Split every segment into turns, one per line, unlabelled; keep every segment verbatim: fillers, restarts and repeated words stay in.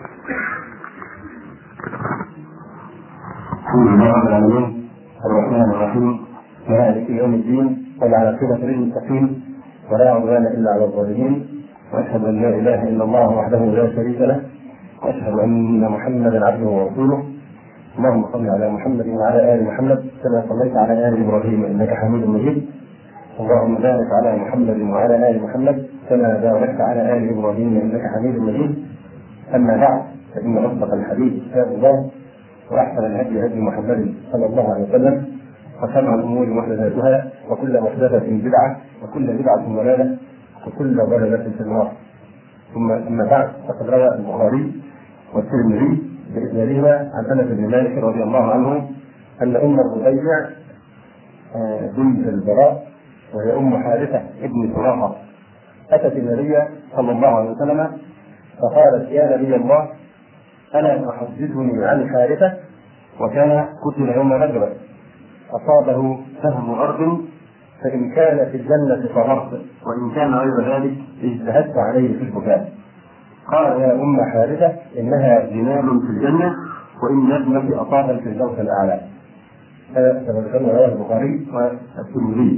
الحمد لله رب العالمين الرحمن الرحيم مالك يوم الدين والعاقبة للمتقين ولا عدوان إلا على الظالمين، وأشهد أن لا إله إلا الله وحده لا شريك له، وأشهد أن محمدا عبده ورسوله. اللهم صل على محمد وعلى آل محمد كما صليت على آل إبراهيم إنك حميد مجيد. اللهم بارك على محمد وعلى آل محمد كما باركت على آل إبراهيم إنك حميد مجيد. أما بعد، فإن أصدق الحديث كتاب الله، وأحسن الهدي هدي محمد صلى الله عليه وسلم، وشر الأمور محدثاتها، وكل محدثة بدعة، وكل بدعة ضلالة، وكل ضلالة في النار. ثم أما بعد، فقد روى البخاري والترمذي بإسنادهما عن أنس بن مالك رضي الله عنه أن أم الربيع بنت البراء وهي أم حارثة ابن سراقة أتت النبي صلى الله عليه وسلم فقالت: يا نبي الله، ألا تحدثني عن حارثة؟ وكان قتل يوم بدر، أصابه سهم أرض، فإن كان في الجنة صبرت، وإن كان غير ذلك اجتهدت عليه في البكاء. قال: يا أم حارثة، إنها جنان في الجنة، وإن ابنك أصاب الفردوس الأعلى. هذا كما رواه البخاري والترمذي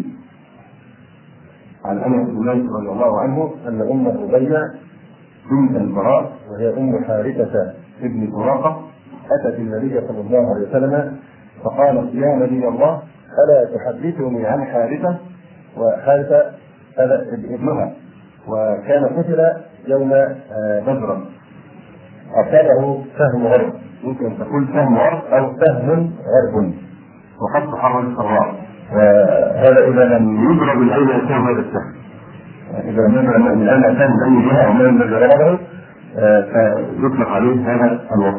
عن أنس بن مالك رضي الله عنه أن أم الربيع بنت البراء وهي أم حارثة ابن سراقة أتت النبي صلى الله عليه وسلم فقالت: يا نبي الله، ألا تحدثني عن حارثة؟ وحارثة هذا ابنها، وكان قتل يوم بدر، أصابه سهم غرب، ممكن تقول سهم غرب أو سهم غرب، وقد تحرر الصراع. وهذا إذا لم يضرب العين يكون هذا السهم، إذا من الآن أتى من أي جهة أو من ضربه فيطلق عليه هذا الوصف.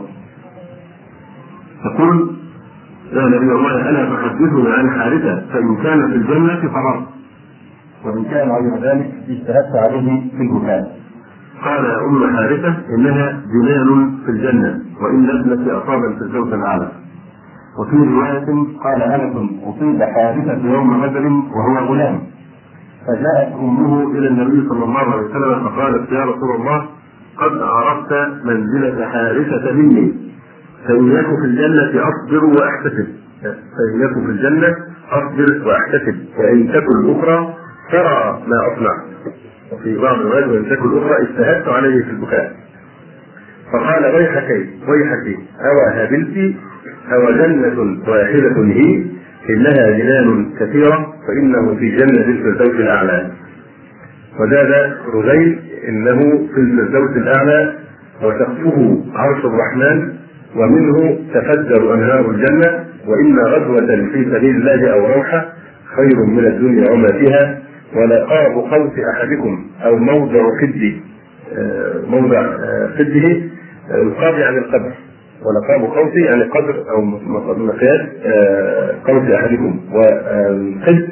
تقول: يا نبي الله، ألا تحدثني عن حارثة؟ فإن كان في الجنة فررت، وإن كان غير ذلك اجتهدت عليه في البكاء. قال: يا أم حارثة، إنها جنان في الجنة، وإن ابنك أصاب الفردوس الأعلى. وفي رواية قال أنس: أصيب حارثة يوم بدر وهو غلام، فجاءت أمه إلى النبي صلى الله عليه وسلم فقالت: يا رسول الله، قد عرفت منزلة حارثة مني، فإن يكن في الجنة أصبر وأحتسب، فإن يكن في الجنة أصبر وأحتسب، وإن تكن الأخرى ترى ما أصنع. وفي بعض الروايات: وإن تكن الأخرى اجتهدت عليه في البكاء. فقال: ويحك ويحك أو هابلت أو جنة واحدة هي، إنها جنان كثيرة، فإنه في جنة الفردوس الأعلى. وزاد رجيل: إنه في الفردوس الأعلى، وسقفه عرش الرحمن، ومنه تفجر أنهار الجنة، وإن غزوة في سبيل الله أو روحة خير من الدنيا وما فيها، ولقاب قوس أحدكم أو موضع خده، موضع خده القاب يعني القدر، ولقاب قوس يعني قدر أو مقياس قوس أحدكم، والخد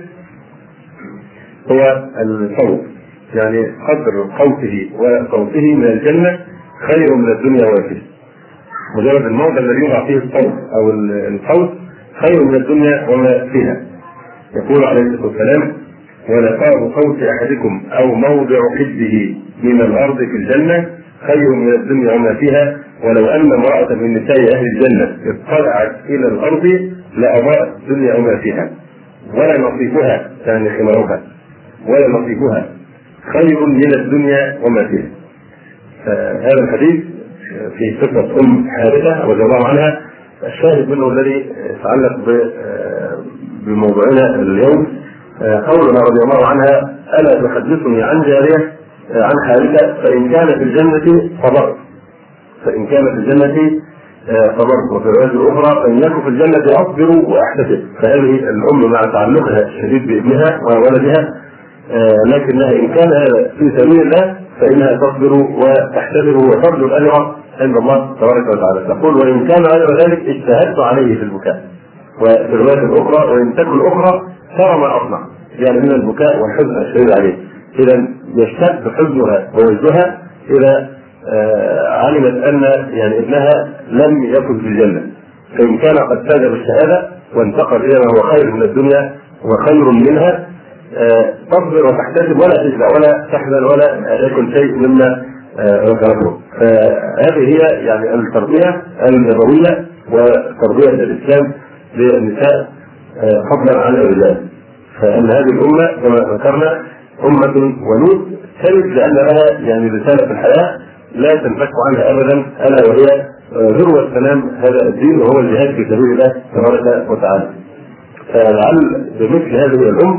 هو الصوت، يعني قدر قوسه وقوسه من الجنة خير من الدنيا وما فيها. مجرد الموضع الذي يوضع فيه الصوت أو القوس خير من الدنيا وما فيها. يقول عليه الصلاة والسلام: ولقاب قوس أحدكم أو موضع خده من الأرض في الجنة خير من الدنيا وما فيها، ولو أن امرأة من نساء أهل الجنة اطلعت إلى الأرض لأضاءت الدنيا وما فيها، ولا نصيبها يعني خمارها، ولا نصيبها خير من الدنيا وما فيها. هذا الحديث في قصة أم حارثة رضي الله عنها، الشاهد منه الذي يتعلق بموضوعنا اليوم قولنا رضي الله عنها: ألا تحدثني عن جارية عن حارثة؟ فإن كان في الجنة صبرت، فإن كان في الجنة صبرت. وفي الرواية الأخرى: فإن يكن في الجنة أصبر وأحتسب. فهذه الأم مع تعلقها الشديد بابنها وولدها، لكنها إن كان في سبيل الله فإنها تصبر وتحتسب وترجو الأجر عند الله تبارك وتعالى. تقول: وإن كان غير ذلك اجتهدت عليه في البكاء. وفي الرواية الأخرى: وإن تكن الأخرى ترى ما أصنع، يعني من البكاء والحزن الشديد عليه. إذا يشتد حزنها ووجدها إذا علمت أن يعني ابنها لم يكن في الجنة، فإن كان قد فاز بالشهادة وانتقل إلى ما هو خير من الدنيا وخير منها تصبر وتحتسب ولا تجزع ولا تحزن ولا يكن شيء مما ذكرته. فهذه هي يعني التربية النبوية وتربية الإسلام للنساء فضلا عن الرجال. فإن هذه الأمة كما ذكرنا أمة ولود ثالث لأن لها يعني رسالة في الحياة لا تنفك عنها أبدا، ألا وهي ذروة سلام هذا الدين وهو الجهاد في سبيل الله تبارك وتعالى. فلعل بمثل هذه الأم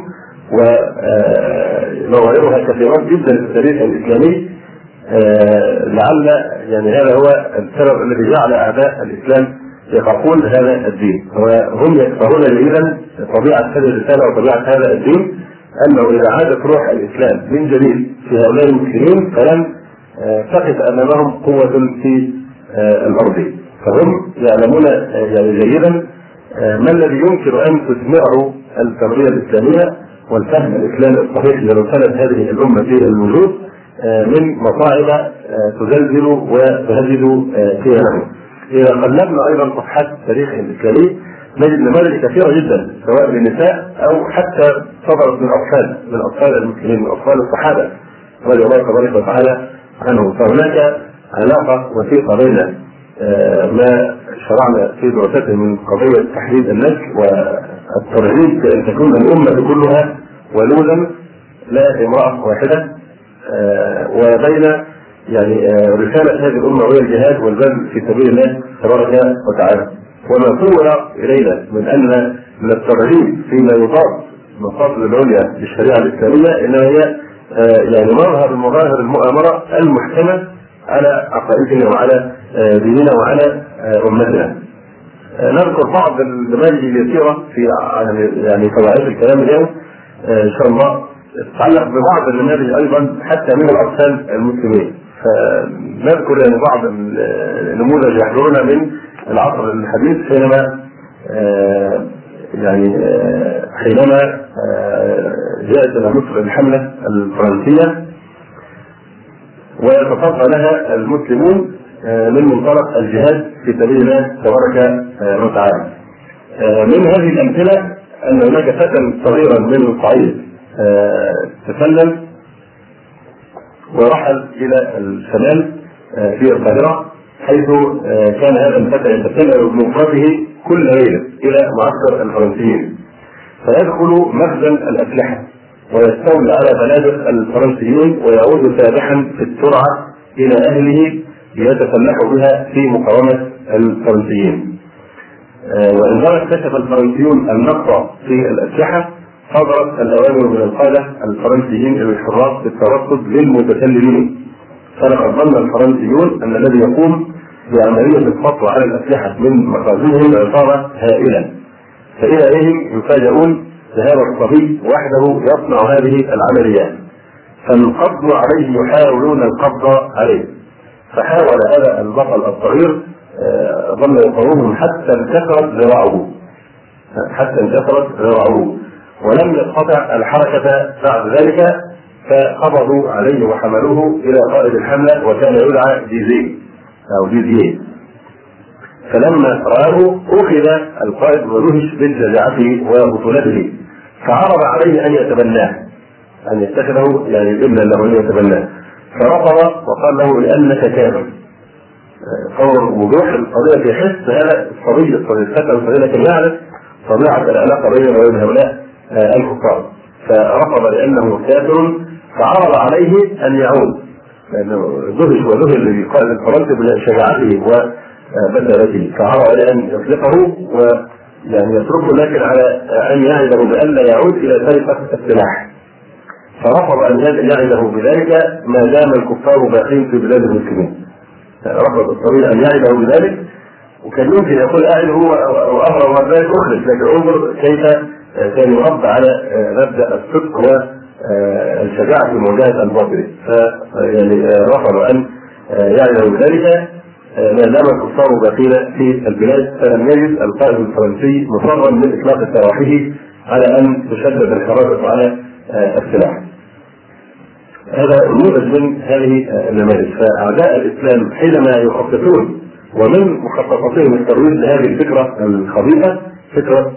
ونظائرها كثيرات جدا في التاريخ الإسلامي لعل يعني هذا هو السبب الذي جعل أعداء الإسلام يخافون هذا الدين، وهم يكفرون جيدا طبيعة هذه الرسالة وطبيعة هذا الدين، أنه إذا عادت روح الإسلام من جديد في هؤلاء المسلمين فلن تقف أمامهم قوة في الأرض. فهم يعلمون يعني جيدا ما الذي يمكن أن تثمره التربية الإسلامية والفهم الإسلامي الصحيح لرسالة هذه الأمة في الوجود من مصاعب تزلزل وتهدد كيانهم. إذا قلبنا أيضا صفحات التاريخ الإسلامي نجد نماذج كثيرة جدا سواء للنساء أو حتى صدرت من أطفال من أطفال المسلمين من أطفال الصحابة رضي الله تبارك وتعالى عنهم. فهناك علاقة وثيقة بين ما شرعنا في دراسته من قضية تحديد النسل والترغيب بأن تكون الأمة كلها ولودا لا امرأة واحدة، وبين يعني رسالة هذه الأمة وهي الجهاد والبذل في سبيل الله تبارك وتعالى. وما صور إلينا من أن من الترغيب فيما يضاد المقاصد العليا للشريعة الإسلامية إنما هي يعني مظهر المظاهر المؤامرة المحكمة على عقائدنا وعلى ديننا وعلى أمتنا. نذكر بعض النماذج اليسيرة في يعني فوائد الكلام اليوم إن شاء الله تتعلق ببعض النماذج أيضا حتى من الأطفال المسلمين. فنذكر يعني بعض النموذج يحضرنا من العصر الحديث حينما يعني حينما جاءت إلى مصر الحملة الفرنسية ويتصدى لها المسلمون من منطلق الجهاد في سبيل الله تبارك وتعالى. من هذه الأمثلة أن هناك فتى صغيرا من الصعيد تسلم ورحل إلى الشمال في القاهرة، حيث كان هذا الفتى يتسلل بمفرده كل ليلة إلى معسكر الفرنسيين فيدخل مخزن الأسلحة ويستولي على بنادق الفرنسيين ويعود سابحا في السرعة إلى أهله ليتسلح بها في مقاومة الفرنسيين. وعندما اكتشف الفرنسيون النقص في الأسلحة صدرت الأوامر من القادة الفرنسيين إلى الحراس بالترصد للمتسللين، فلقد ظن الفرنسيون أن الذي يقوم بعملية السطو على الأسلحة من مخازنهم عصابة هائلة، فإليهم يفاجئون بهذا الصبي وحده يصنع هذه العمليات، فانقضوا عليه يحاولون القبض عليه. فحاول هذا البطل الصغير ظل يقاومهم حتى انكسرت ذراعه حتى انكسرت ذراعه ولم يستطع الحركة بعد ذلك، فقبضوا عليه وحملوه إلى قائد الحملة وكان يدعى ديزي أو ديزيه. فلما رآه أخذ القائد ودهش بشجاعته وبطولته فعرض عليه أن يتبناه أن يتخذه يعني ابنا له أن يتبناه، فرفض وقال له لأنك كافر. فور وضوح القضية في حس هذا الصبي الفتى الصغير لكن يعرف طبيعة العلاقة بينه وبين هؤلاء الكفار، فرفض لأنه كافر فعرض عليه أن يعود، لأنه دهش وذهل لقائد الفرنسي بشجاعته وبدلته، فعرض عليه أن يطلقه ويعني يتركه لكن على أن يعده بألا يعود إلى سرقة السلاح. فرفض أن يعده بذلك ما دام الكفار باقين في بلاد المسلمين. رفض الصغير أن يعده بذلك، وكان يمكن يقول أعد هو وأمر وذلك أخرج، لكن انظر كيف كان يرد على مبدأ الصدق والشجاعة في مواجهة الباطل. فيعني رفض أن يعده بذلك ما دام الكفار باقين في البلاد، فلم يجد القائد الفرنسي مصرا من إطلاق سراحه على أن تشدد الحراسة على السلاح. هذا نموذج من هذه النماذج. فأعداء الإسلام حينما يخططون ومن مخططاتهم الترويج لهذه الفكرة الخبيثة فكرة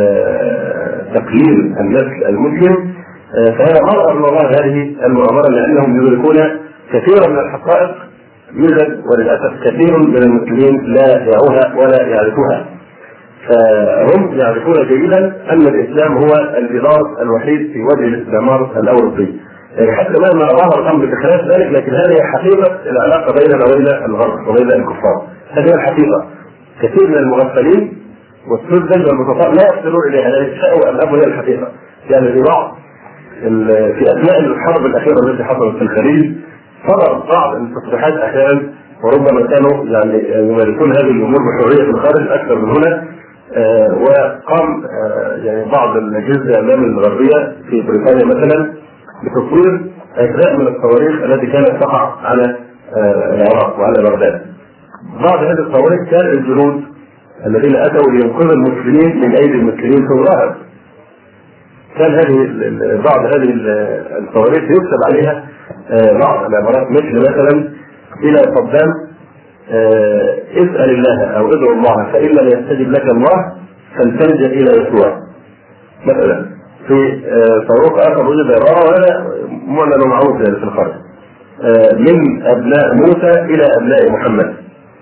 تقليل النسل المسلم، فهذا مرأة من وراء هذه المؤامرة لأنهم يدركون كثيرا من الحقائق يوجد وللاسف كثير من المسلمين لا يعوها ولا يعرفوها. فهم يعرفون جيدا ان الاسلام هو الجدار الوحيد في وجه الاستعمار الاوروبي، يعني حتى مهما ظهر الامر بخلاف ذلك، لكن هذه حقيقه العلاقه بيننا وبين الغرب وبين الكفار، هذه الحقيقه. كثير من المغفلين والسذج والمتطرف لا يصلون اليها، لا يشاءوا ان هي الحقيقه. يعني في بعض في اثناء الحرب الاخيره التي حصلت في الخليج صدر بعض التصريحات احيانا، وربما كانوا يعني يمارسون هذه الامور بحريه في الخارج اكثر من هنا. آه وقام آه يعني بعض الاجهزه الاعلام الغربيه في بريطانيا مثلا بتصوير اجزاء من الصواريخ التي كانت تقع على آه العراق وعلى بغداد. بعض هذه الصواريخ كان الجنود الذين اتوا لينقذوا المسلمين من ايدي المسلمين في الظاهر، كان هذه بعض هذه الصواريخ يكتب عليها آه بعض العبارات مثل مثلا الى صدام آه اسأل الله او ادعو الله فإن لم يستجب لك الله فلتلجأ الى يسوع مثلا. في آه صاروخ اخر وجد عبارة وهذا معلن معروف في الخارج آه من ابناء موسى الى ابناء محمد.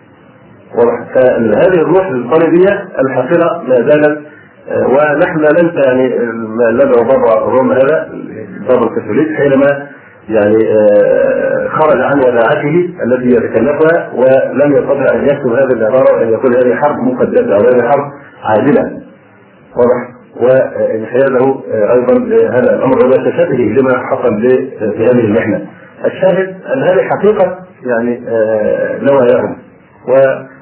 فهذه الروح الصليبية الحقيقة ما زالت آه ونحن ننسى يعني الذي بابا روما هذا بابا الكاثوليك حينما يعني خرج عن وداعته التي يتكلفها ولم يستطع ان يكتب هذه العباره وان يقول هذه حرب مقدسه او هذه حرب عادله. واضح؟ وانحيازه ايضا لهذا الامر وتشابهه لما حصل في هذه المحنه. الشاهد ان هذه حقيقه يعني نواياهم. و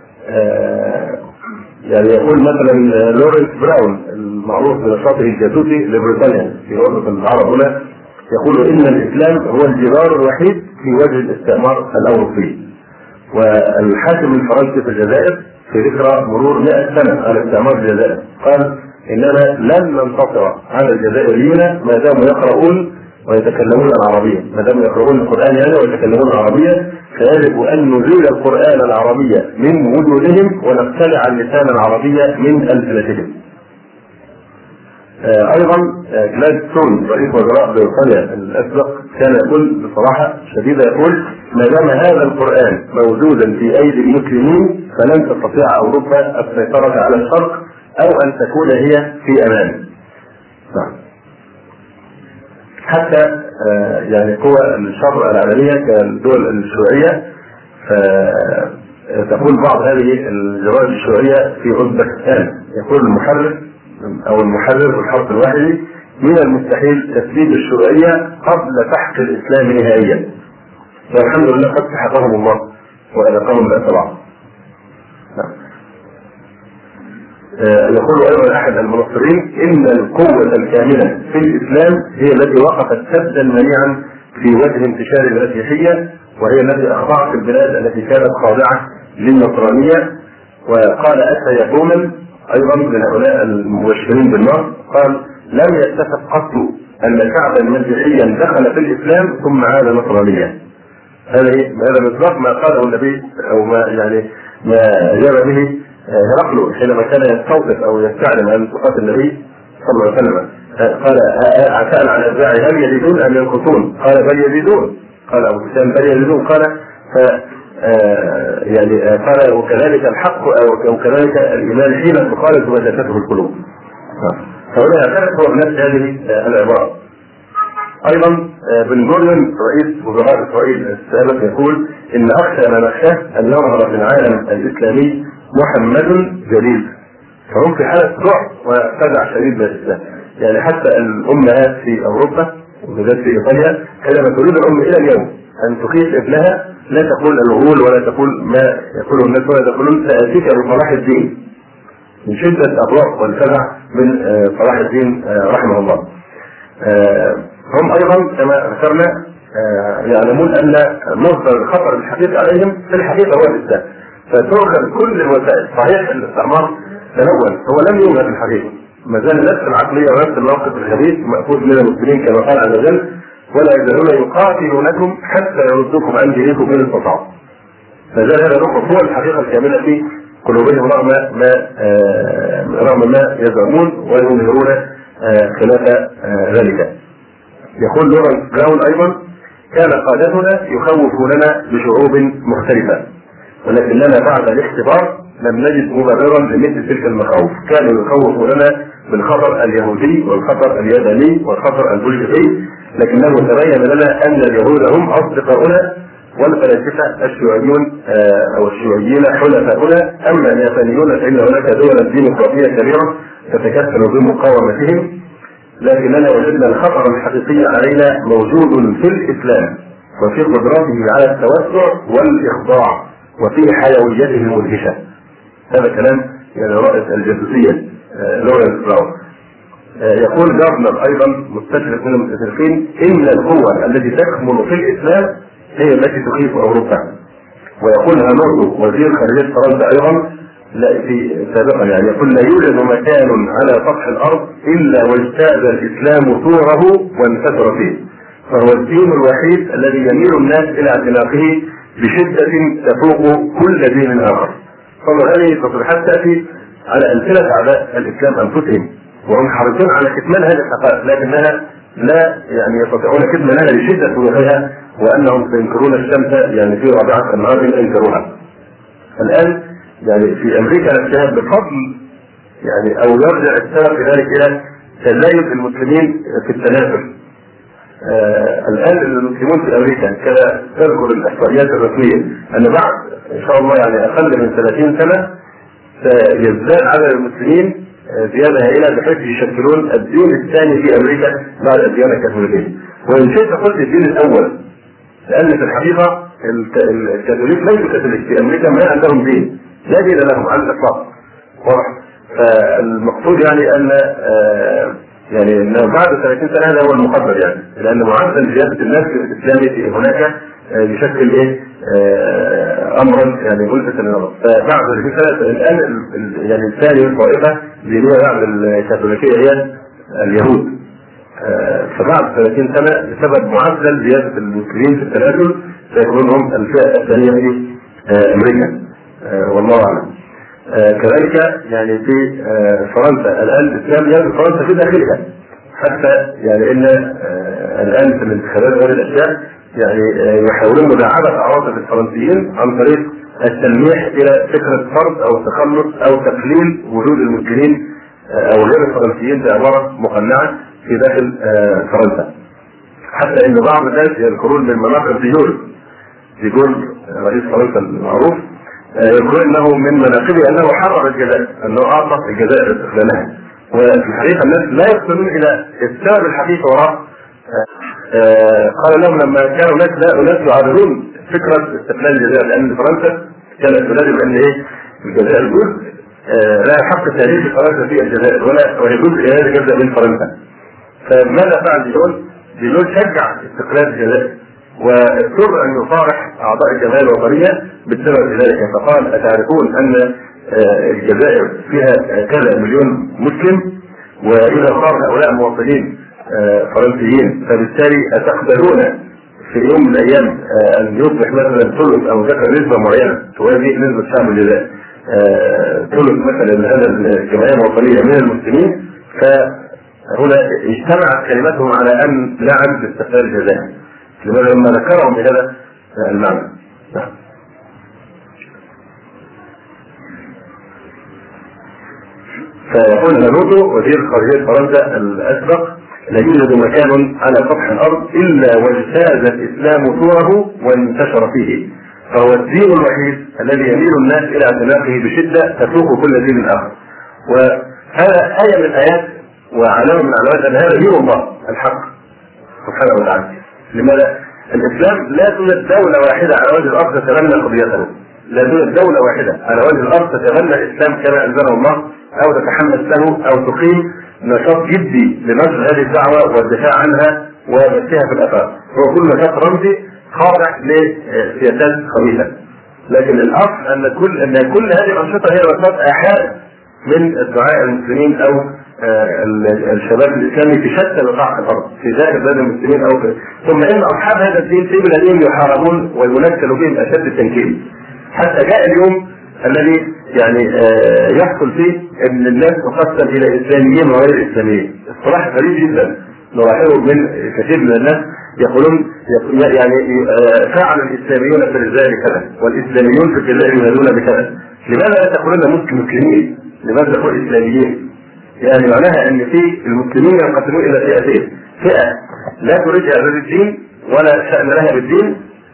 يعني يقول مثلا لورنس براون المعروف بنشاطه الجاسوسي لبريطانيا في وسط العرب هنا، يقول إن الإسلام هو الجدار الوحيد في وجه الاستعمار الأوروبي. والحاكم الفرنسي في الجزائر في ذكرى مرور مئة سنة على استعمار الجزائر قال إننا لن ننتصر على الجزائريين ما داموا يقرؤون ويتكلمون العربية، ما داموا يقرؤون القرآن يعني ويتكلمون العربية، فيجب أن نزيل القرآن العربية من وجودهم ونقتلع اللسان العربية من ألسنتهم. آه ايضا آه جلادستون رئيس وزراء بريطانيا الاسبق كان يقول بصراحه شديده، يقول ما دام هذا القران موجودا في ايدي المسلمين فلن تستطيع اوروبا السيطره على الشرق او ان تكون هي في امان. نعم. حتى آه يعني قوى الشر العالميه كالدول الشيوعيه فتقول بعض هذه الجرائد الشيوعيه في اوزبكستان، يقول المحرر او المحرر في الحرف الواحد من المستحيل تثبيت الشيوعيه قبل سحق الاسلام نهائيا، والحمد لله قد سحقهم الله واذاقهم بأس بعض. يقول ايضا احد المنصرين ان القوه الكامله في الاسلام هي التي وقفت سدا منيعا في وجه انتشار المسيحيه، وهي التي اخضعت البلاد التي كانت خاضعه للنصرانيه. وقال اتى يوما ايضا من هؤلاء المبشرين بالنار قال لم يتفق قط ان شعبا مسيحيا دخل في الاسلام ثم عاد نصرانيا. هذا هذا مصداق ما قاله النبي او ما يعني ما جاء به هرقل حينما كان يستوقف او يستعلم عن ثقات النبي صلى الله عليه وسلم. قال سأل عن اتباعه هل يزيدون ام ينقصون؟ قال بل يزيدون. قال ابو سفيان بل يزيدون. قال ف آه يعني آه قال وكذلك الحق او وكذلك الايمان حين تخالف ما جاءته القلوب. فهنا كانت هو بنفس هذه آه العباره. ايضا آه بن جوريون رئيس وزراء اسرائيل السابق يقول ان اخشى ما نخشاه ان يظهر في العالم الاسلامي محمد جديد، فهم في حاله رعب وفزع شديد من الاسلام. يعني حتى الامهات في اوروبا وبالذات في ايطاليا حينما تريد الام الى اليوم ان تخيف ابنها لا تقول الغول ولا تقول ما يقوله الناس ولا تقولون سأتيك بصلاح الدين من شدة الرعب والفزع من صلاح الدين رحمه الله. هم أيضا كما ذكرنا يعلمون أن مصدر الخطر الحقيقي عليهم في الحقيقة هو الإسلام، فتؤخذ كل الوسائل. صحيح الاستعمار تنول، هو لم يوجد في الحقيقة، ما زال نفس العقلية ونفس الموقف الخبيث مأخوذ من المسلمين كما قال عز وجل ولا يزالون يقاتلونكم حتى يردوكم عن دينكم ان استطاعوا. فزال هذا الروح هو الحقيقه الكامله في قلوبهم رغم ما آه رغم ما يزعمون ويظهرون آه خلاف آه ذلك. يقول لورنس براون ايضا كان قادتنا يخوفوننا بشعوب مختلفة، ولكننا بعد الاختبار لم نجد مبررا لمثل تلك المخاوف. كانوا يخوفوننا بالخطر اليهودي والخطر الياباني والخطر البولشفي، لكنه تبين لنا ان اليهود هم اصدقاؤنا والفلاسفه الشيوعيون او الشيوعيين حلفاؤنا، اما اليابانيون فان هناك دولا ديمقراطيه كبيره تتكفل بمقاومتهم، لكننا وجدنا الخطر الحقيقي علينا موجود في الاسلام وفي قدرته على التوسع والاخضاع وفي حيويته المدهشه. هذا كلام يعني رائد الجاسوسيه لورنس براون. يقول جارنر ايضا مستشرق من المستشرقين ان القوه التي تكمن في الاسلام هي التي تخيف اوروبا. ويقول هانورو وزير خارجيه فرنسا ايضا لا في سابقا يعني يقول لا يوجد مكان على سطح الارض الا واجتاز الاسلام طوره وانتشر فيه، فهو الدين الوحيد الذي يميل الناس الى اعتناقه بشده تفوق كل دين اخر. طبعا هذه تصريحات تاتي على امثله اعداء الاسلام انفسهم، وهم حريصون على كتمان هذه الحقائق، لكنها لا يعني يستطيعون كتمانها لشده وضوحها، وانهم سينكرون الشمس يعني في رابعه النهار ينكروها. الان يعني في امريكا نفسها بفضل يعني او يرجع السبب في ذلك الى تزايد المسلمين في التنافس. آه الان المسلمون في امريكا كما تذكر الاحصائيات الرسميه ان بعد ان شاء الله يعني اقل من ثلاثين سنه سيزداد عدد المسلمين زياده هائله بحيث يشكلون الدين الثاني في امريكا بعد الديانه الكاثوليكيه. وان شئت قلت الدين الاول، لان في الحقيقه الكاثوليك ليسوا كاثوليك في امريكا، ما عندهم دين، لا دين لهم على الاطلاق. واضح؟ فالمقصود يعني ان آه يعني انه بعد ثلاثين سنه هذا هو المقدر، يعني لان معدل زياده الناس الاسلامي في هناك آه يشكل ايه؟ آه امرا يعني ملفتا للنظر. فبعد ثلاثين سنه الان يعني الثاني الطائفه اللي هي بعد الكاثوليكيه هي اليهود. آه فبعد ثلاثين سنه بسبب معدل زياده المسلمين في التنازل سيكونون هم الفئه الثانيه في آه امريكا. آه والله اعلم. آه كذلك يعني في آه فرنسا الان الاسلام يجب فرنسا في داخلها، حتى يعني ان آه الان في الانتخابات هذه الاشياء يعني آه يحاولون مداعبه عواطف الفرنسيين عن طريق التلميح الى فكره فرض او تخلص او تقليل وجود المسلمين آه او غير الفرنسيين بعباره مقنعه في داخل آه فرنسا. حتى ان بعض الناس يذكرون من مناقب ديول ديول رئيس فرنسا المعروف يقول انه من مناقبه انه حرر الجزائر، انه اعطى الجزائر استقلالها. وفي الحقيقه الناس لا يصلون الى السبب الحقيقي وراء. قال لهم لما كانوا هناك ناس يعارضون فكره استقلال الجزائر، لان فرنسا كانت تنادي بان ايه الجزائر جزء لا حق تاريخي فرنسا في الجزائر ولا وهي جزء لا يتجزا من فرنسا. فماذا فعل ديول؟ ديول شجع استقلال الجزائر واضطر ان يصارح اعضاء الجمعيه الوطنيه بالسبب ذلك. فقال اتعرفون ان الجزائر فيها كذا مليون مسلم، واذا صار هؤلاء مواطنين فرنسيين فبالتالي اتقبلون في يوم من الايام ان يصبح مثلا ثلث او ذكر نسبه معينه توازي نسبه شعب الجزائر ثلث مثلا من هذا الجمعيه الوطنيه من المسلمين، فهنا اجتمعت كلمتهم على ان نعم باستقلال الجزائر. لماذا؟ لما ذكرهم بهذا المعنى. فيقول هانوتو وزير خارجيه فرنسا الاسبق لا يوجد مكان على سطح الارض الا واجتاز الاسلام طوره وانتشر فيه، فهو الدين الوحيد الذي يميل الناس الى اعتناقه بشده تفوق كل دين اخر. وهذا ايه من الايات وعلامه من علامات ان هذا دين الله الحق سبحانه وتعالى. لماذا؟ الاسلام لا توجد دوله واحده على وجه الارض تتبنى قضيته، لا توجد دوله واحده على وجه الارض تتبنى الاسلام كما انزله الله او تتحمس له او تقيم نشاط جدي لنشر هذه الدعوه والدفاع عنها وبثها في الافاق. هو كل نشاط رمزي خاضع لسياسات خبيثه، لكن الاصل ان كل ان كل هذه الانشطه هي نشاط احاد من الدعاء المسلمين او الشباب الاسلامي في شتى بقاع الارض في داخل بلاد المسلمين او في. ثم ان اصحاب هذا الدين في بلادهم يحاربون وينكل بهم اشد التنكيل، حتى جاء اليوم الذي يعني يحصل فيه ان الناس تقسم الى اسلاميين وغير اسلاميين. اصطلاح غريب جدا نلاحظه من كثير من الناس يقولون يعني فعل الاسلاميون في الجزائر كذا والاسلاميون في الجزائر ينادون بكذا، لماذا لا تقولون مسلمين؟ لماذا تقول اسلاميين؟ يعني معناها ان في المسلمين ينقسمون الى فئتين، فئه لا تريد اعداد الدين ولا شأن لها بالدين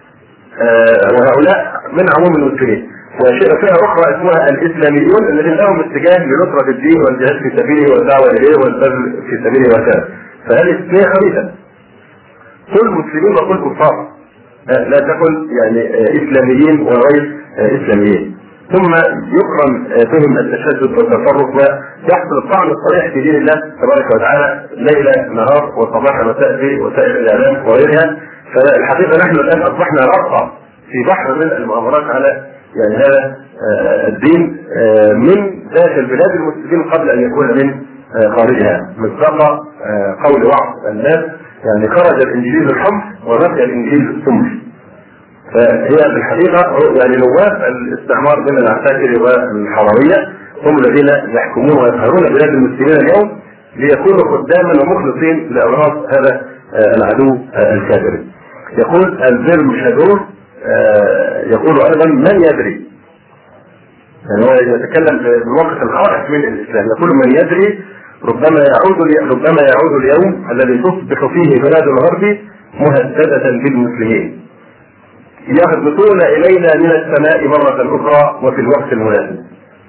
آه وهؤلاء من عموم المسلمين، وفئه اخرى اسمها الاسلاميون الذين لهم اتجاه لنصرة الدين والجهاد في سبيله والدعوه اليه والبذل في سبيله وكذا. فهذه اثنين خبيثه، كل مسلمين وكل كفار، آه لا تقل يعني آه اسلاميين وغير آه اسلاميين. ثم يقرن فيهم التشدد والتطرف ويحصل الطعن الصريح في دين الله تبارك وتعالى ليلا نهار وصباحا مساء في وسائل الاعلام وغيرها. فالحقيقه نحن الان اصبحنا غرقا في بحر من المؤامرات على يعني هذا الدين من داخل بلاد المسلمين قبل ان يكون من خارجها، مصداق قول بعض الناس يعني خرج الانجيل الحمر وبقي الانجيل السمر. فهي في الحقيقه يعني نواب الاستعمار من العساكر والحراميه هم الذين يحكمون ويقهرون بلاد المسلمين اليوم ليكونوا خداما ومخلصين لاغراض هذا العدو الكافر. يقول البير مشادور يقول ايضا من يدري، يعني هو يتكلم في الوقت الخارج من الاسلام، يقول من يدري ربما يعود ربما يعود اليوم الذي تصبح فيه بلاد الغرب مهدده بالمسلمين يهبطون الينا من السماء مره اخرى وفي الوقت المناسب.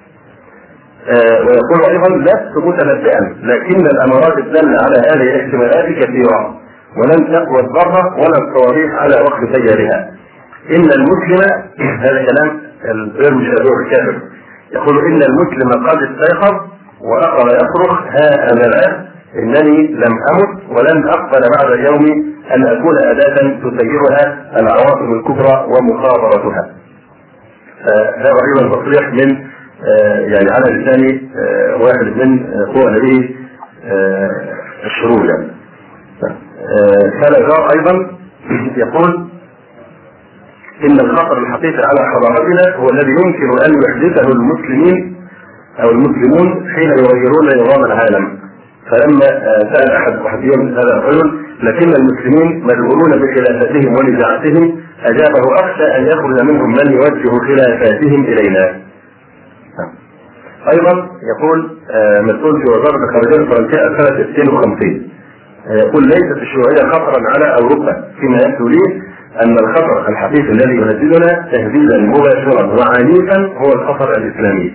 آه ويقول ايضا لست متنبئا لكن الامارات الداله على هذه الاحتمالات كثيره ولن تقوى الضره ولا الصواريخ على وقت سيرها. ان المسلم هذا كلام غير مشابه الكافر يقول ان المسلم قد استيقظ واخر يصرخ ها انا الان انني لم امت ولن اقبل بعد اليوم ان اكون اداه تسيرها العواصم الكبرى ومخابرتها. هذا ايضا تصريح من آه يعني على لسان آه واحد من قوى هذه آه الشرور. يعني سالازار ايضا يقول ان الخطر الحقيقي على حضارتنا هو الذي يمكن ان يحدثه المسلمين او المسلمون حين يغيرون نظام العالم. فلما سال احد وحديهم هذا الرجل لكن المسلمين مشغولون بخلافتهم ونزاعتهم اجابه اخشى ان يخرج منهم من يوجه خلافاتهم الينا. ايضا يقول مسؤول في وزاره الخارجيه الفرنسيه سنه اثنين وخمسين يقول ليست الشيوعيه خطرا على اوروبا فيما يبدو لي ان الخطر الحقيقي الذي يهددنا تهديدا مباشرا وعنيفا هو الخطر الاسلامي.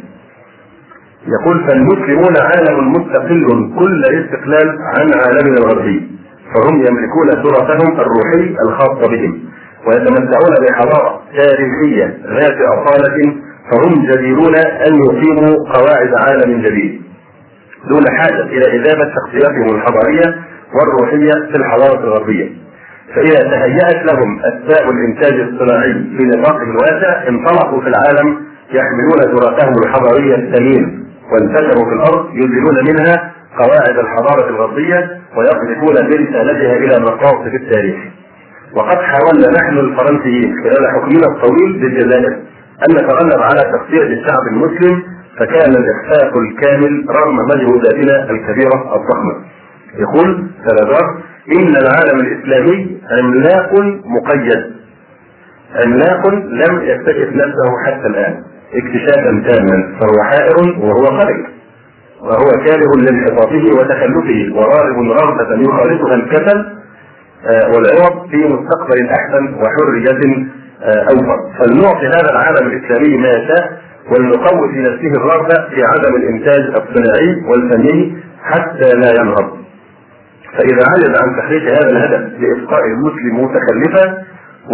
يقول فالمسلمون عالم مستقل كل الاستقلال عن عالمنا الغربي، فهم يملكون تراثهم الروحي الخاص بهم ويتمتعون بحضاره تاريخيه ذات اصاله، فهم جديرون ان يقيموا قواعد عالم جديد دون حاجه الى اذابه شخصياتهم الحضاريه والروحيه في الحضاره الغربيه. فاذا تهيأت لهم اسباب الانتاج الصناعي في نطاقه الواسع انطلقوا في العالم يحملون تراثهم الحضاري الثمين وانتشروا في الارض يزيلون منها قواعد الحضاره الغربيه ويقذفون برسالتها الى مقاصد في التاريخ. وقد حاولنا نحن الفرنسيين خلال حكمنا الطويل بالجزائر ان نتغلب على تقصير الشعب المسلم فكان الاخفاق الكامل رغم مجهوداتنا الكبيره الضخمه. يقول سالازار ان العالم الاسلامي عملاق مقيد، عملاق لم يكتشف نفسه حتى الان اكتشافا تاما، فهو حائر وهو قلق وهو كاره لانحطاطه وتخلفه وراغب رغبه يخالطها الكسل والعوض في مستقبل احسن وحريه اوفر. فلنعطي هذا العالم الاسلامي ما يشاء ولنقوي في نفسه الرغبه في عدم الانتاج الصناعي والفني حتى لا ينهض. فاذا عجز عن تحقيق هذا الهدف لابقاء المسلم متخلفا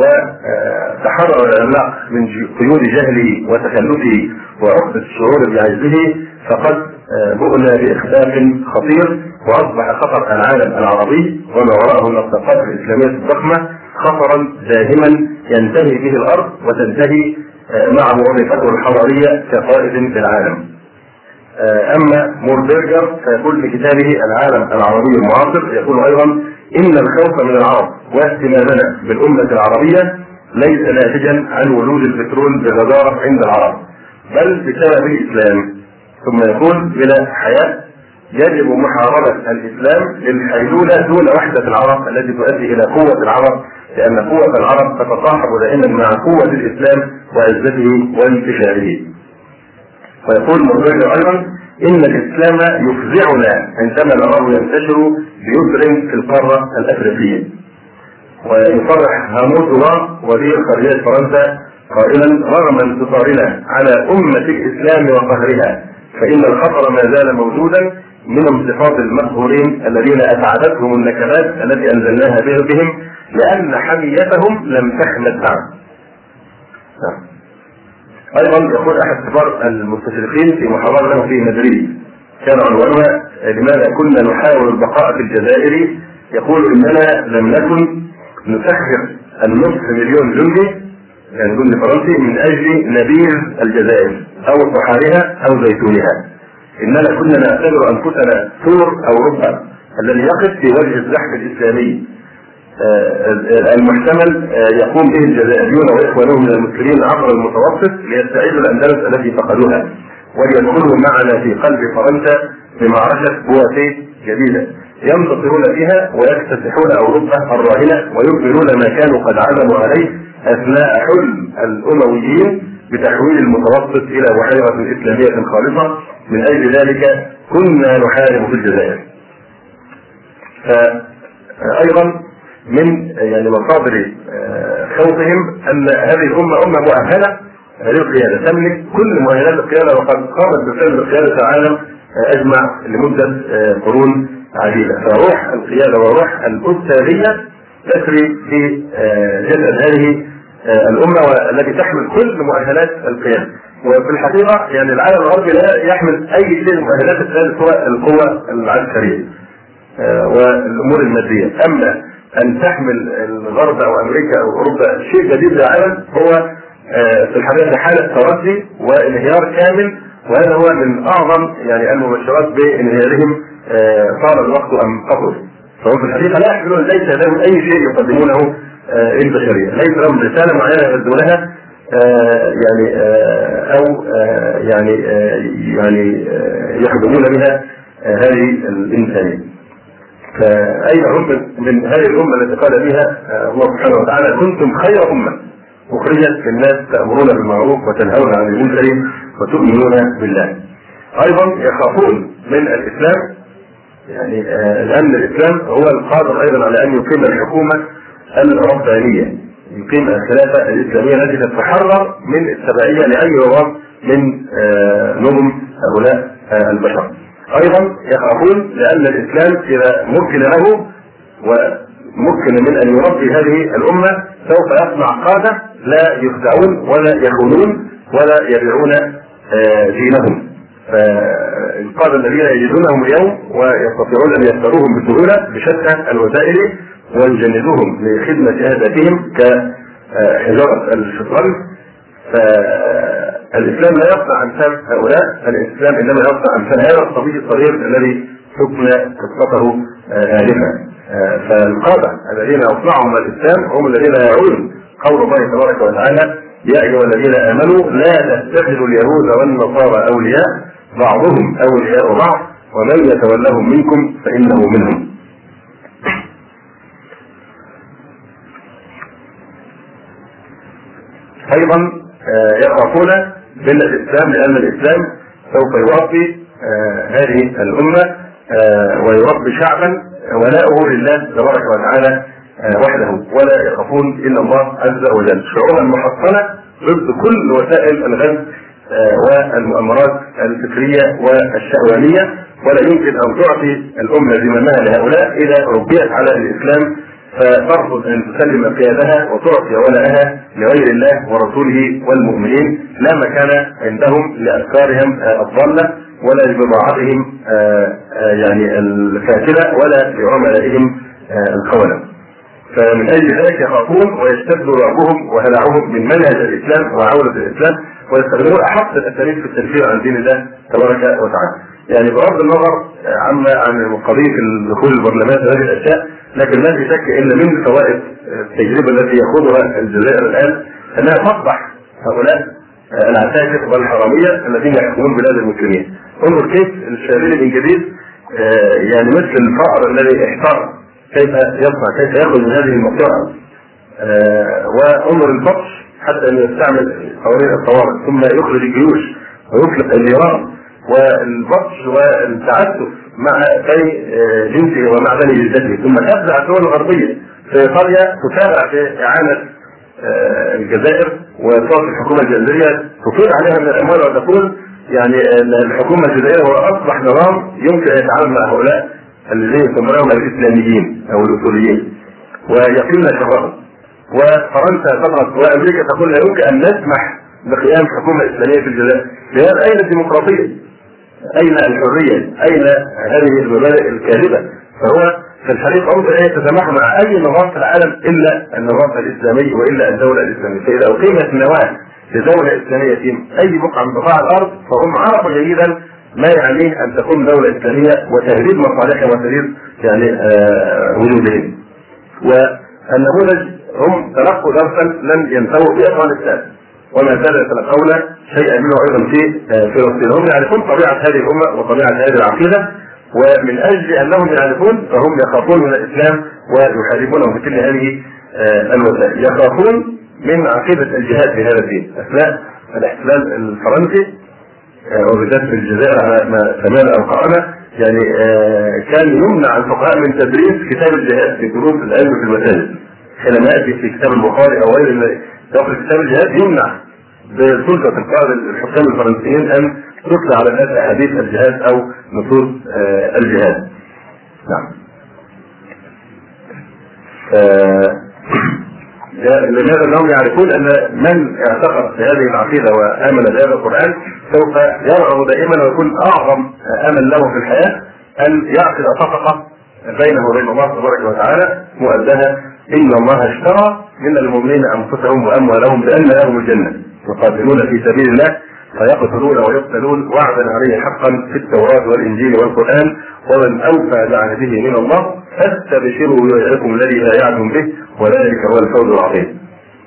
وتحرر العملاق من قيود جهله وتخلفه وعقدة الشعور بعجزه فقد بؤنا باخفاق خطير، واصبح خطر العالم العربي وما وراءه من الثقافه الاسلاميه الضخمه خطرا داهما ينتهي به الارض وتنتهي معه وظيفته الحضاريه كقائد للعالم. اما موربرجر فيقول في كتابه العالم العربي المعاصر يقول ايضا ان الخوف من العرب واهتمامنا بالامه العربيه ليس ناتجا عن ولوج البترول بغزاره عند العرب بل بسبب الاسلام. ثم يقول بلا حياء يجب محاربة الإسلام للحيلولة دون وحدة العرب التي تؤدي إلى قوة العرب، لأن قوة العرب تتصاحب دائما مع قوة الإسلام وعزته وانتشاره. ويقول مرتضى أيضا إن الإسلام يفزعنا عندما نراه ينتشر بيسر في القارة الأفريقية. ويصرح هاموت الله وزير خارجية فرنسا قائلا: رغم انتصارنا على أمة الإسلام وقهرها فإن الخطر ما زال موجودا من انتفاض المقهورين الذين أتعبتهم النكبات التي أنزلناها بهم لأن حميتهم لم تخمد بعد. أيضا يقول أحد كبار المستشرقين في محاضرة له في مدريد كان عنوانها: لماذا كنا نحاول البقاء في الجزائر؟ يقول: إننا لم نكن نسخر النصف مليون جندي يعني جندي فرنسي من أجل نبيذ الجزائر أو صحارها أو زيتونها، إننا كنا نعتبر أنفسنا ثور أو ربع الذي يقف في وجه الزحف الإسلامي المحتمل يقوم به الجزائريون وإخوانهم من المسلمين عبر المتوسط ليستعيدوا الأندلس التي فقدوها وليدخلوا معنا في قلب فرنسا بمعركة بواتيه جديدة ينتصرون فيها ويكتسحون أوروبا الراهنة ويكملون ما كانوا قد عزموا عليه أثناء حلم الأمويين بتحويل المتوسط إلى بحيرة إسلامية خالصة. من أجل ذلك كنا نحارب في الجزائر. فأيضا من يعني مصادر خوفهم أن هذه الأمة أمة مؤهلة للقيادة تملك كل مؤهلات القيادة وقد قامت بفعل قيادة العالم أجمع لمدة قرون عديدة. فروح القيادة وروح الأستاذية تسري في جسد هذه الأمة والتي تحمل كل مؤهلات القيادة. وفي الحقيقة يعني العالم الغربي لا يحمل أي شيء من مؤهلات القيادة سوى القوة العسكرية والأمور المادية. أما أن تحمل الغرب أو أمريكا أو أوروبا شيء جديد للعالم هو في الحقيقة حالة تردي وانهيار كامل، وهذا هو من أعظم يعني المبشرات بانهيارهم طال الوقت أم قصر. فهم في الحقيقة لا يحملون ليس لهم أي شيء يقدمونه للبشرية، ليس لهم رسالة معينة يبذلونها يعني أو يعني يعني يخدمون بها هذه الإنسانية. فأين هم من هذه الأمة التي قال بها الله سبحانه وتعالى: كنتم خير أمة أخرجت للناس تأمرون بالمعروف وتنهون عن المنكر وتؤمنون بالله. أيضا يخافون من الإسلام، يعني لأن الإسلام هو القادر أيضا على أن يقيم الحكومة الربانية، يقيم الخلافة الإسلامية التي تتحرر من التبعية لأي نظام من نظم هؤلاء البشر. أيضا يخافون لأن الإسلام إذا مكن له ومكن من أن يربي هذه الأمة سوف يصنع قادة لا يخدعون ولا يخونون ولا يبيعون دينهم. فالقادة الذين يجدونهم اليوم ويستطيعون أن يختاروهم بسهولة بشتى الوسائل ويجندوهم لخدمة أهدافهم كحجارة الشطرنج. فالإسلام لا يصنع أمثال هؤلاء، الإسلام إنما يصنع أمثال هذا الصبي الصغير الذي حكم قصته آلفا. فالقادة الذين يصنعهم الإسلام هم الذين يعون قول الله تبارك وتعالى: يا أيها الذين آمنوا لا تتخذوا اليهود والنصارى أولياء بعضهم أولياء بعض ومن يتولهم منكم فإنه منهم. أيضا يخافون من الإسلام لأن الإسلام سوف يربي هذه الأمة ويربي شعبا ولاؤه لله تبارك وتعالى وحده، ولا يخافون إلا الله عز وجل. شعورا محصنة ضد كل وسائل الغزو والمؤامرات الفكرية والشهوانية، ولا يمكن أن تعطي الأمة زمامها لهؤلاء إذا ربيت على الإسلام فترفض أن تسلم قيادها وتعطي ولاءها لغير الله ورسوله والمؤمنين. لا مكان عندهم لأفكارهم الضالة ولا لبضاعتهم يعني الفاسدة ولا لعملائهم الخونة. فمن أجل ذلك يخافون ويشتد رعبهم وهلعهم من منهج الإسلام وعودة الإسلام ويستخدمون أحق الأساليب في التنفير عن دين الله تبارك وتعالى. يعني بغض النظر عما عن قضية دخول البرلمان هذه الأشياء، لكن ما في شك إن من فوائد التجربة التي يخوضها الجزائر الآن أنها تفضح هؤلاء العساكر والحرامية الذين يحكمون بلاد المسلمين. انظر كيف الشهرين الإنجليز يعني مثل الفأر الذي احتار كيف يصنع، كيف يخرج من هذه المقطعة، وأمر البطش حتى أن يستعمل قوانين الطوارئ، ثم يخرج الجيوش ويطلق النيران، والبطش والتعسف مع بني جنسه ومع بني جلدته، ثم تبدأ الدول الغربية في إيطاليا تتابع في إعانة الجزائر وتعطي الحكومة الجزائرية تفيض عليها من الأموال وتقول يعني الحكومة الجزائرية هو أصبح نظام يمكن أن يتعامل مع هؤلاء الذين يسمونهم الإسلاميين أو الأصوليين ويقيمون شرهم. وفرنسا تضغط وأمريكا تقول لا يمكن أن نسمح بقيام حكومة إسلامية في الجزائر. لهذا أين الديمقراطية؟ أين الحرية؟ أين هذه المبادئ الكاذبة؟ فهو في الحقيقة أمر أن تتسامح مع أي نظام في العالم إلا النظام الإسلامي وإلا الدولة الإسلامية. فإذا أقيمت النواة لدولة إسلامية في أي بقعة من بقاع الأرض فهم عرفوا جيدا ما يعنيه أن تكون دولة إسلامية وتهديد مصالحهم وتهديد يعني آه وجودهم. والنموذج هم تلقوا درسا لم ينتهوا في أفغانستان وما زال يتلقون شيئا منه أيضا في فلسطين. هم يعرفون طبيعة هذه الأمة وطبيعة هذه العقيدة، ومن أجل أنهم يعرفون فهم يخافون من الإسلام ويحاربونه بكل هذه الوسائل. يخافون من عقيدة الجهاد في هذا الدين. أثناء الاحتلال الفرنسي وبالذات في الجزائر على ما شمال القرآن يعني كان يمنع الفقهاء من تدريس كتاب الجهاد في دروس العلم في المساجد. حينما يأتي في كتاب البخاري أو غيره داخل كتاب الجهاد يمنع بسلطة القادة الحكام الفرنسيين أن تطلع على الناس أحاديث الجهاد أو نصوص الجهاد. نعم. لماذا أنهم يعرفون أن من اعتقد في هذه العقيدة وآمن بهذا القرآن سوف يرغب دائما ويكون أعظم أمل له في الحياة أن يعقد صفقة بينه وبين الله تبارك وتعالى مؤدها إن الله اشترى من المؤمنين أنفسهم وأموالهم بأن لهم الجنة يقاتلون في سبيل الله فيقتلون ويقتلون وعدا عليه حقا في التوراة والإنجيل والقرآن ومن أوفى بعهده من الله فاستبشروا ببيعكم الذي بايعتم به وذلك هو الفوز العظيم.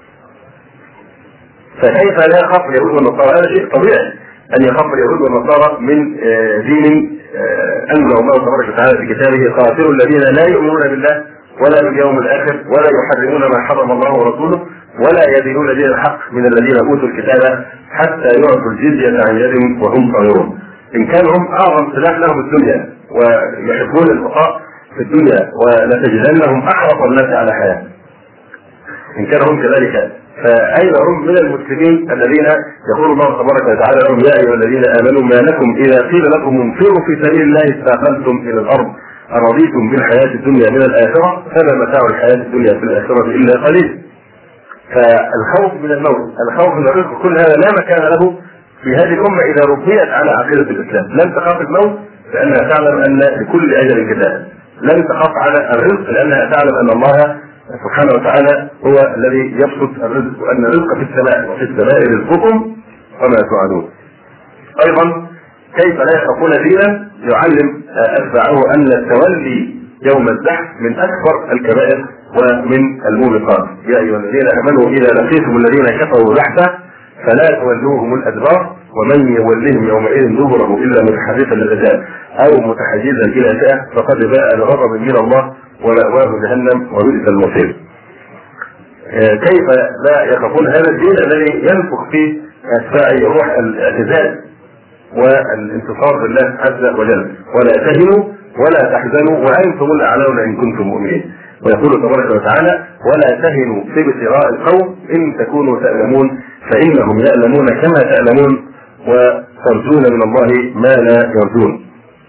فكيف لا يخاف اليهود والنصارى؟ هذا شيء طبيعي أن يخاف اليهود والنصارى من دين أنزل الله تبارك وتعالى في كتابه قاتلوا الذين لا يؤمنون بالله ولا باليوم الآخر ولا يحرمون ما حرم الله ورسوله ولا يدينون دين الحق من الذين أوتوا الكتاب حتى يعطوا الجزية عن يد وهم صغيرون. إن كان هم أعظم سلاح لهم الدنيا ويحبون البقاء في الدنيا ولتجدنهم أحرص الناس على حياة إن كانوا هم كذلك، فأين هم من المسلمين الذين يقول الله تبارك وتعالى لهم يا أيها الذين آمنوا ما لكم إذا قيل لكم انفروا في سبيل الله استثقلتم إلى الأرض أرضيتم بالحياة الدنيا من الآخرة فما متاع الحياة الدنيا في الآخرة إلا قليل. فالخوف من الموت، الخوف من الرزق، كل هذا لا مكان له في هذه الأمة إذا ربيت على عقيدة الإسلام. لن تخاف الموت لأنها تعلم أن لكل أجل كتاب، لن تخاف على الرزق لأنها تعلم أن الله سبحانه وتعالى هو الذي يبسط الرزق وأن الرزق في السماء وفي السماء رزقكم وما توعدون. أيضا كيف لا يخافون دينا يعلم أتباعه أن التولي يوم الزحف من أكبر الكبائر ومن الموبقات. يا أيها الذين آمنوا إذا لقيتم الذين كفروا زحفا فلا تولوهم الأدبار ومن يولهم يومئذ دبره إلا متحرفا للقتال أو متحيزا إلى فئة فقد باء بغضب من الله ومأواه جهنم وبئس المصير. كيف لا يخافون هذا الدين الذي ينفخ فيه أتباع روح الاعتزال والانتصار بالله عز وجل ولا تهنوا ولا تحزنوا وأنتم الأعلون إن كنتم مؤمنين. ويقول تبارك وتعالى ولا تهنوا في ابتغاء القوم إن تكونوا تألمون فإنهم يألمون كما تألمون وترجون من الله ما لا يرجون.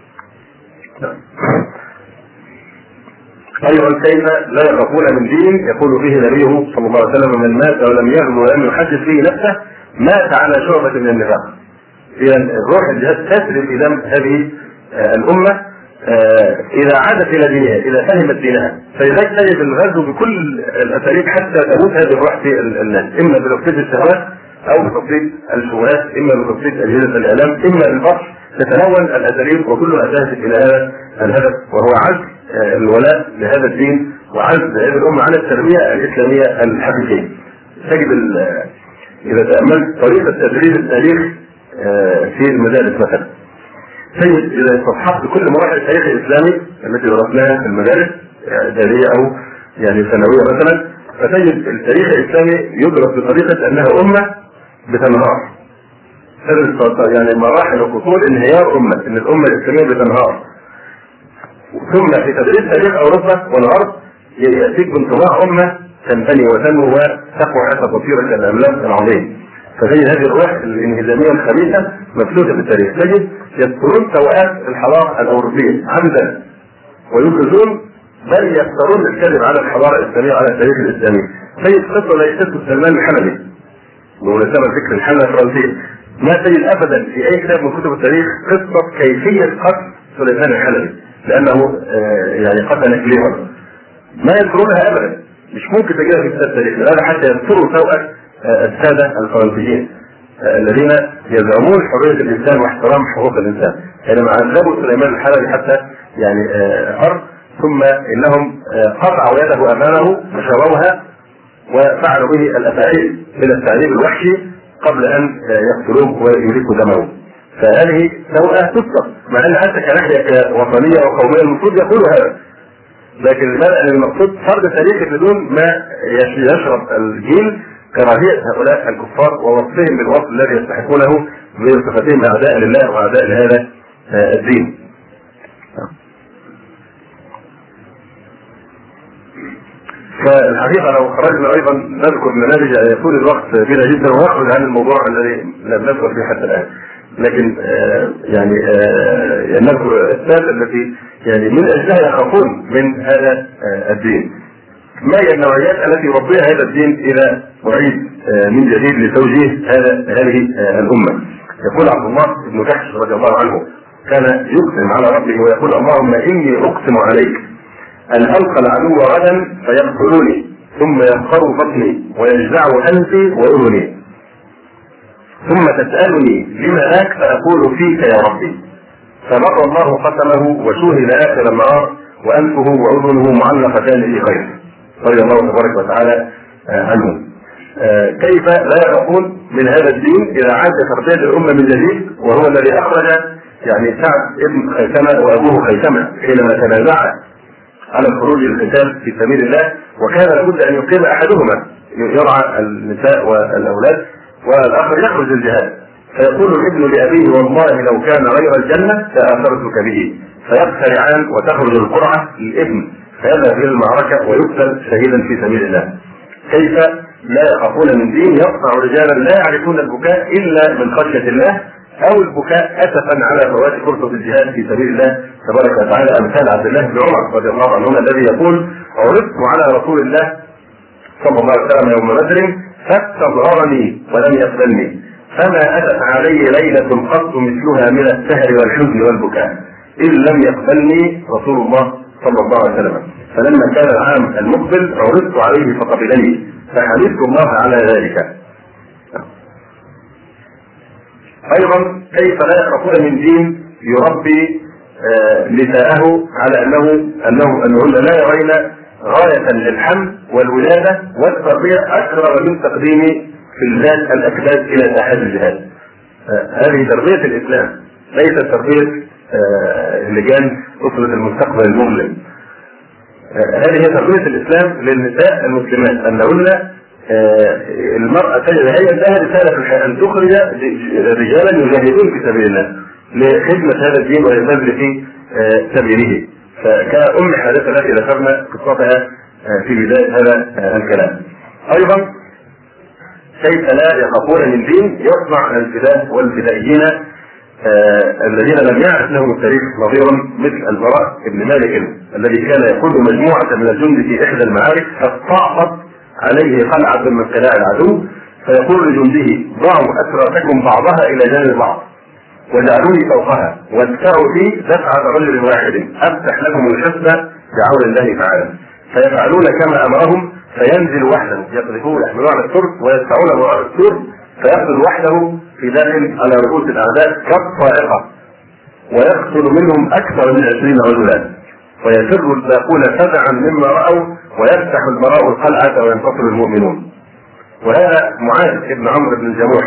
أيضا كيف لا يخافون من دين يقول فيه نبيه صلى الله عليه وسلم من مات ولم يغزو ولم يحدث فيه نفسه مات على شعبة من النفاق. إذا الروح الجهاد تسري في دم هذه الأمة إذا عادت إلى دينها، إذا فهمت دينها، فلذلك تجد الغزو بكل الأساليب حتى تموت هذه الروح في الناس، إما بتفسيد الشهوات أو بتفسيد الشبهات، إما بتفسيد أجهزة الإعلام، إما البطش، تتنوع الأساليب وكلها تهدف إلى هذا الهدف وهو عزل الولاء لهذا الدين وعزل هذه الأمة عن التربية الإسلامية الحقيقية. تجد إذا تأملت طريقة تدريس التاريخ في المدارس مثلا تجد اذا استفحصت كل مراحل التاريخ الاسلامي التي درسناها في المدارس اعداديه او يعني ثانويه مثلا، فتجد التاريخ الاسلامي يدرس بطريقه انها امه بتنهار. يعني مراحل وفصول انهيار امه، ان الامه الاسلاميه بتنهار. ثم في تدريس تاريخ اوروبا والغرب ياتيك بانطباع امه تنبني وتنمو وتقوى حتى تصير كالاملاك العظيم. فتجد هذه الروح الانهزاميه الخبيثه مبثوثه في التاريخ. تجد يذكرون سوءات الحضاره الاوروبيه عمدا وينقذون، بل يفترون الكذب على الحضاره الاسلاميه وعلى التاريخ الاسلامي. تجد قصه زي قصه سلمان الحلبي بمناسبه ذكر الحمله الفرنسيه، ما تجد ابدا في اي كتاب من كتب التاريخ قصه كيفيه قتل سليمان الحلبي لانه آه يعني قتل كليفر، ما يذكرونها ابدا، مش ممكن تجدها في كتاب التاريخ. هذا حتى يذكروا سوءة آه الساده الفرنسيين آه الذين يزعمون حريه الانسان واحترام حقوق الانسان، حينما عذبوا سليمان الحلبي حتى يعني حر آه ثم انهم آه قطعوا يده امامه فشروها وفعلوا به الافاعيل من التعذيب الوحشي قبل ان يقتلوه ويريقوا دمه. فهذه سوءة تذكر، مع ان حتى كناحية وطنية وقومية المفروض يقولوا هذا، لكن المقصود فرض تاريخ بدون ما يشرب الجيل كراهية هؤلاء الكفار ووصفهم بالوصف الذي يستحقونه بصفتهم اعداء لله واعداء لهذا الدين. فالحقيقه لو خرجنا ايضا نذكر نماذج يطول الوقت بنا جدا ونخرج عن الموضوع الذي لم نذكر فيه حتى الان، لكن آه يعني آه نذكر الاسباب التي يعني من اجلها يخافون من هذا آه الدين. ما هي النوعيات التي يربيها هذا الدين الى معيد آه من جديد لتوجيه هذا هذه آه الامه؟ يقول عبد الله بن جحش رضي الله عنه كان يقسم على ربه ويقول اللهم اني اقسم عليك أن ألقى العدو غدا فيقتلوني ثم يفقر بطني ويجزع أنفي وأذني ثم تسألني لما ذاك فأقول فيك يا ربي، فمر الله قسمه وشوهد آخر النهار وأنفه وأذنه معلقتان في خير رضي الله تبارك وتعالى عنه. كيف لا يخافون من هذا الدين إذا عاد تربية الأمة من جديد، وهو الذي أخرج يعني سعد ابن خيثمة وأبوه خيثمة حينما تنازع على الخروج للقتال في سبيل الله، وكان لابد ان يقيم احدهما يرعى النساء والاولاد والاخر يخرج الجهاد، فيقول الابن لابيه والله لو كان غير الجنه لاثرتك به، فيقترعان وتخرج القرعه للابن فيذهب الى المعركه ويقتل شهيدا في سبيل الله. كيف لا يخافون من دين يقطع رجالا لا يعرفون البكاء الا من خشيه الله او البكاء اسفا على فوات فرصه الجهاد في سبيل الله تبارك وتعالى، امثال عبد الله بن عمر رضي الله عنهما الذي يقول عرضت على رسول الله صلى الله عليه وسلم يوم بدر فاستصغرني ولم يقبلني فما اتت علي ليله قط مثلها من السهر والحزن والبكاء ان لم يقبلني رسول الله صلى الله عليه وسلم، فلما كان العام المقبل عرضت عليه فقبلني فحمدت الله على ذلك. ايضا كيف لا يخافون من دين يربي آه نساءه على انه انه انهن لا يرين غايه للحمل والولاده والتربيه اكثر من تقديم في الذات الاكباد الى ساحات الجهاد. آه هذه تربيه الاسلام، ليست تربيه آه لجان اسره المستقبل المظلم. آه هذه هي تربيه الاسلام للنساء المسلمات انهن آه المرأة تجد هي لها رسالة في الحياة أن تخرج رجالا يجاهدون في سبيل الله لخدمة هذا الدين والبذل في آه سبيله. فكأم حادثة التي ذكرنا قصتها آه في بداية هذا آه الكلام. أيضا كيف لا يخافون من دين يصنع الفداء والفدائيين آه الذين لم يعرف لهم التاريخ نظيرا مثل البراء بن مالك الذي كان يقود مجموعة من الجند في إحدى المعارك فاستعصت عليه قلعة من قلاع العدو فيقول لجنده ضعوا أسرتكم بعضها إلى جانب بعض وجعلوني فوقها وادفعوا لي دفعة رجل واحد أفتح لكم الحسنى بعون الله تعالى، فيفعلون كما أمرهم فينزل وحده يقذفون يحملون على السور ويدفعون وراء السور فيأخذ وحده في داخل على رؤوس الأعداء كالصاعقة ويقتل منهم أكثر من عشرين رجلا ويفر الباقون فزعا مما رأوا ويفتح البراء القلعة وينتصر المؤمنون. وهذا معاذ بن عمرو بن الجموح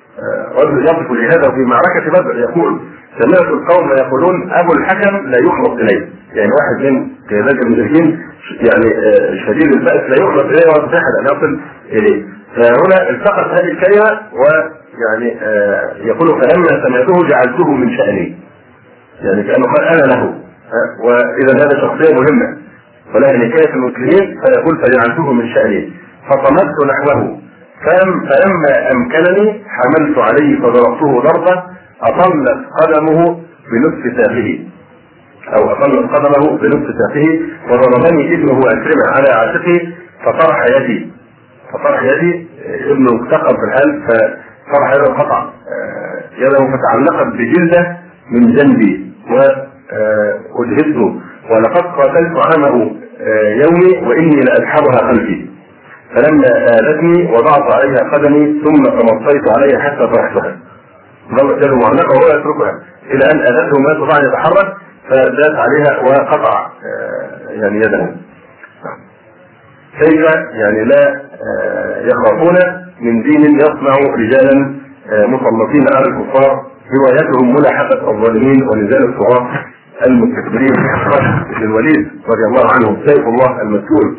رجل يقف لهذا في معركة بدر يقول: سمعت القوم يقولون أبو الحكم لا يخلص إليه. يعني واحد من قيادات المشركين يعني شديد البأس لا يخلص إليه ويستحيل أن يصل إليه. فهنا التقط هذه الكلمة ويعني يقول: فلما سمعته جعلته من شأني. يعني كأنه قال أنا له. وإذا هذا شخصية مهمة ولا نكاية المسلمين، فيقول: فجعلته من شأني فطمست نحوه فلما أمكنني حملت عليه فضربته ضربة أطلت قدمه بنصف ساقه أو أطلت قدمه بنصف ساقه، وضربني ابنه أكرمه على عاتقه فطرح يدي فطرح يدي ابنه اكتقب في الحال فطرح يده قطع يده فتعلقت بجلدة من جنبي وأجهزته، ولقد قاتلت عامه يومي وإني لأسحبها خلفي، فلما آلتني وضعت عليها قدمي ثم تمطيت عليها حتى طرحتها. ضربت يده معلقة وهو يتركها إلى أن آلته ما تستطيع أن يتحرك فداس عليها وقطع يعني يده. كيف يعني لا يخافون من دين يصنع رجالا مسلطين على الكفار هوايتهم ملاحقة الظالمين ونزال الصغار المستكبرين للوليد رضي الله عنه سيف الله المسلول.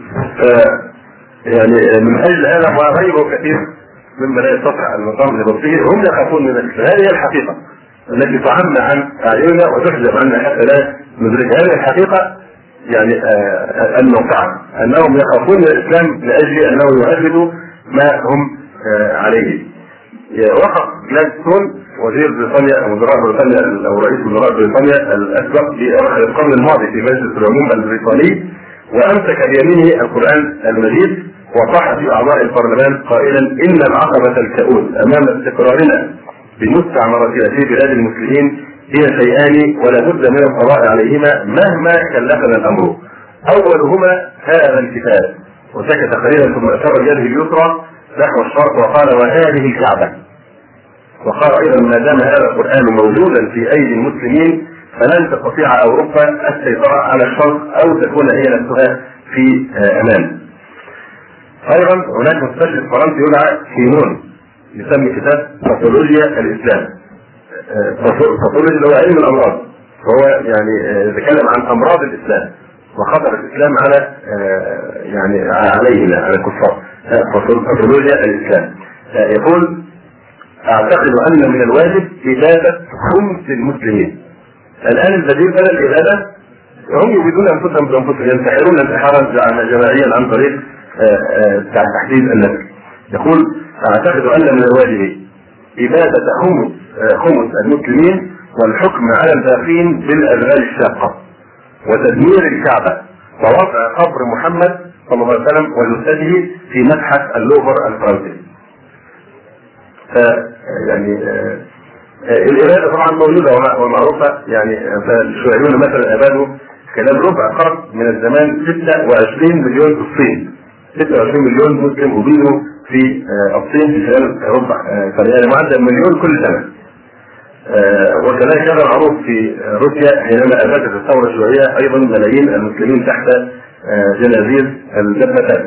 يعني من اجل هذا وغيره كثير مما لا يستطيع المقام لنفسه هم يخافون من الاسلام. هذه هي الحقيقه التي تعمى عن اعيننا وتحجب عنا حتى لا ندرك. هذه الحقيقه يعني الموقعه انهم يخافون من الاسلام لاجل انه يؤكد ما هم عليه. وقف جلادستون وزير بريطانيا او وزراء بريطانيا او رئيس وزراء بريطانيا الاسبق في اواخر القرن الماضي في مجلس العموم البريطاني، وامسك بيمينه القران المجيد وصاح في اعضاء البرلمان قائلا: ان العقبه الكؤوس امام استقرارنا بمستعمرتنا في بلاد المسلمين هي شيئان ولا بد من القضاء عليهما مهما كلفنا الامر. اولهما هذا الكتاب. وسكت قليلا ثم اشار بيده اليسرى نحو الشرق وقال: وهذه الكعبه. وقال ايضا: ما دام هذا القران موجودا في ايدي المسلمين فلن تستطيع اوروبا السيطره على الشرق او تكون هي نفسها في امان. ايضا هناك مستشرق فرنسي يدعى كينون يسمي كتاب باثولوجيا الاسلام. باثولوجيا اللي هو علم الامراض، فهو يعني يتكلم عن امراض الاسلام وخطر الاسلام على يعني علينا على الكفار. باثولوجيا الاسلام يقول: اعتقد ان من الواجب اباده خمس المسلمين. الان البديل بدل الاباده هم يريدون انفسهم بانفسهم ينتحرون انتحارا جماعيا عن طريق تحديد النسل. يقول: اعتقد ان من الواجب اباده خمس خمس المسلمين والحكم على الباقين بالاشغال الشاقه وتدمير الكعبه ووضع قبر محمد صلى الله عليه وسلم وجثته في متحف اللوفر الفرنسي. يعني الإبادة طبعا موجودة ومعروفة، يعني فالشيوعيون مثلا أبادوا خلال ربع قرن من الزمان ستة وعشرين مليون في الصين. ستة وعشرين مليون مسلم أبيدوا في الصين في خلال ربع يعني معدل مليون كل سنة. وكذلك هذا معروف في روسيا حينما أبادت الثورة الشيوعية أيضا ملايين المسلمين تحت جنازير الجبهتان.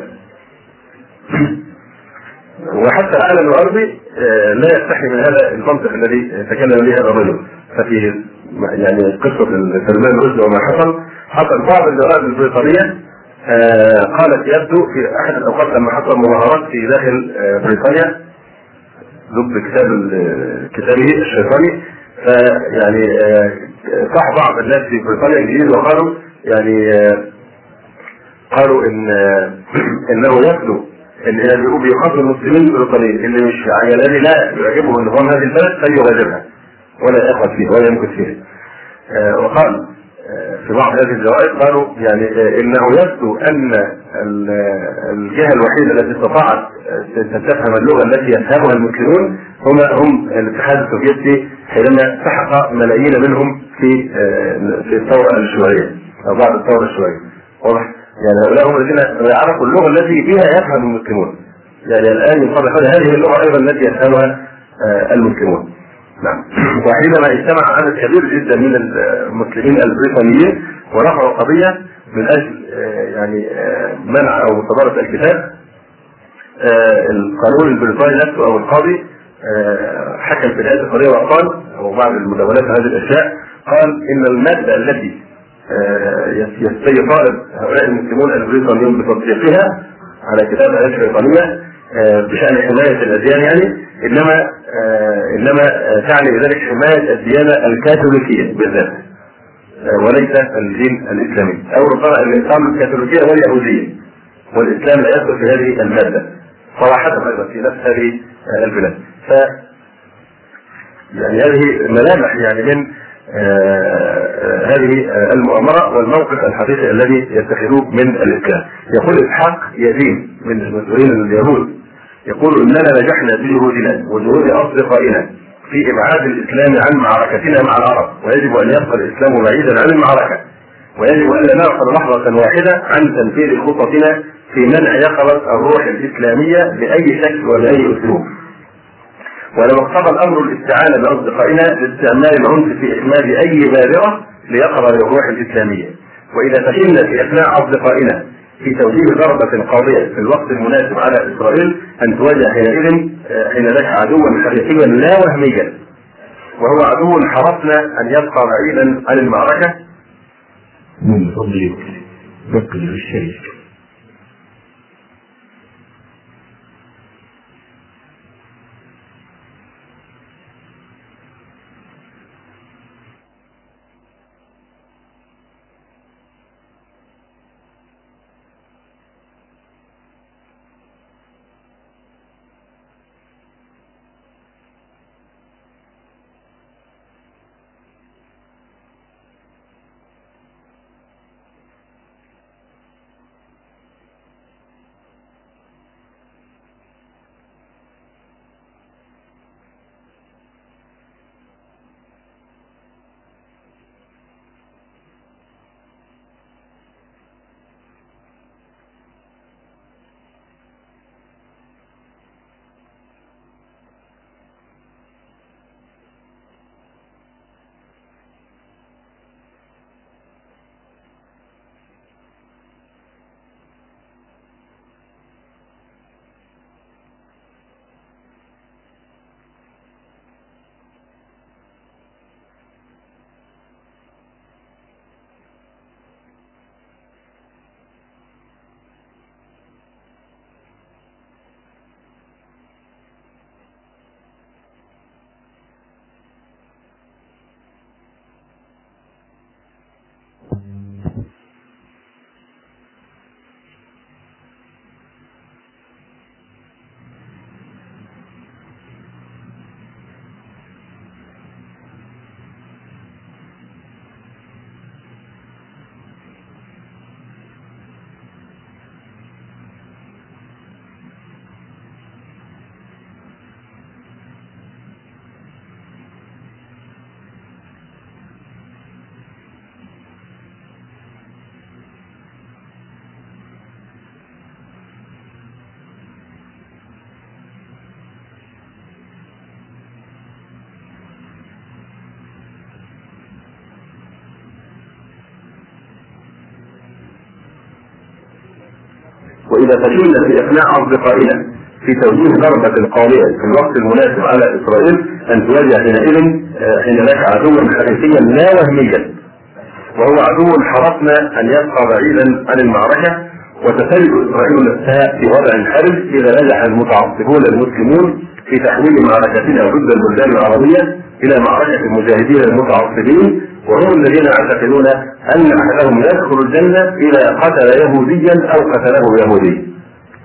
وحتى العالم الغربي لا يستحي من هذا المنطق الذي تكلم به هذا الرجل. ففي يعني قصه سلمان رشدي وما حصل حصل بعض الجرائد البريطانيه قالت يبدو في احد الاوقات لما حصل مظاهرات في داخل بريطانيا ضد كتاب كتابه الشيطاني، فيعني صح بعض الناس في بريطانيا الانجليز وقالوا يعني قالوا ان انه يبدو ان بيخاطب المسلمين البريطانيين اللي مش الذي لا يعجبه نظام هذه البلد فليغادرها ولا يأخذ فيها ولا يمكث فيها. آه وقال آه في بعض هذه الجرائد قالوا يعني آه انه يبدو ان الجهه الوحيده التي استطاعت ان تفهم اللغه التي يفهمها المسلمون هم هم الاتحاد السوفيتي حينما سحق ملايين منهم في آه في الثوره الشيوعيه او بعد الثوره الشيوعيه. واضح؟ يعني هؤلاء هم الذين يعرفوا اللغه التي بها يفهم المسلمون. يعني الان يصبح هذه اللغه ايضا التي يفهمها آه المسلمون. نعم. وحينما اجتمع عدد كبير جدا من المسلمين البريطانيين ورفعوا قضيه من اجل آه يعني آه منع او مصادره الكتاب، آه القانون البريطاني نفسه او القاضي حكم في الهيئة القضائية وقال، أو بعض المدونات هذه الأشياء، قال إن المادة التي يطالب هؤلاء المسلمون البريطانيون بتطبيقها على كتاب الهيئة البريطانية بشأن حماية الأديان يعني إنما إنما تعني بذلك حماية الديانة الكاثوليكية بالذات وليس الدين الإسلامي، أو ربما الإسلام الكاثوليكية واليهودية، والإسلام لا يدخل في هذه المادة صراحة أيضا في نفس هذه البلاد. ف يعني هذه ملامح يعني من آه هذه آه المؤامرة والموقف الحقيقي الذي يتخذوه من الإسلام. يقول إسحاق يزين من المسؤولين اليهود يقول إننا نجحنا بجهودنا وجهود أصدقائنا في إبعاد الإسلام عن معركتنا مع العرب، ويجب أن يبقى الإسلام بعيدا عن المعركة، ويجب أن لا نغفل لحظة واحدة عن تنفيذ خططنا في منع يقظة الروح الإسلامية بأي شكل وبأي أسلوب. ولو اقتضى الأمر الاستعانة بأصدقائنا لاستعمال العنف في إخماد أي بادرة ليقظة الروح الإسلامية. وإذا فشلنا في إقناع أصدقائنا في توجيه ضربة قاضية في الوقت المناسب على إسرائيل أن تواجه حينئذ حين لك عدوا حقيقيا لا وهميا، وهو عدو حرصنا أن يبقى بعيدا عن المعركة.
من فضلك نقل الشيء.
وإذا فشلنا في إقناع أصدقائنا في توجيه ضربة قاضية في الوقت المناسب على إسرائيل أن تواجه حينئذ حين لك عدوا حقيقيا لا وهميا، وهو عدو حرصنا أن يبقى بعيدا عن المعركة، وتسلل إسرائيل نفسها في وضع حرج إذا نجح المتعصبون المسلمون في تحويل معركتنا ضد البلدان العربية إلى معركة المجاهدين المتعصبين، وهم الذين يعتقدون أن أحدهم يدخل الجنة إذا قتل يهوديا أو قتله يهودي.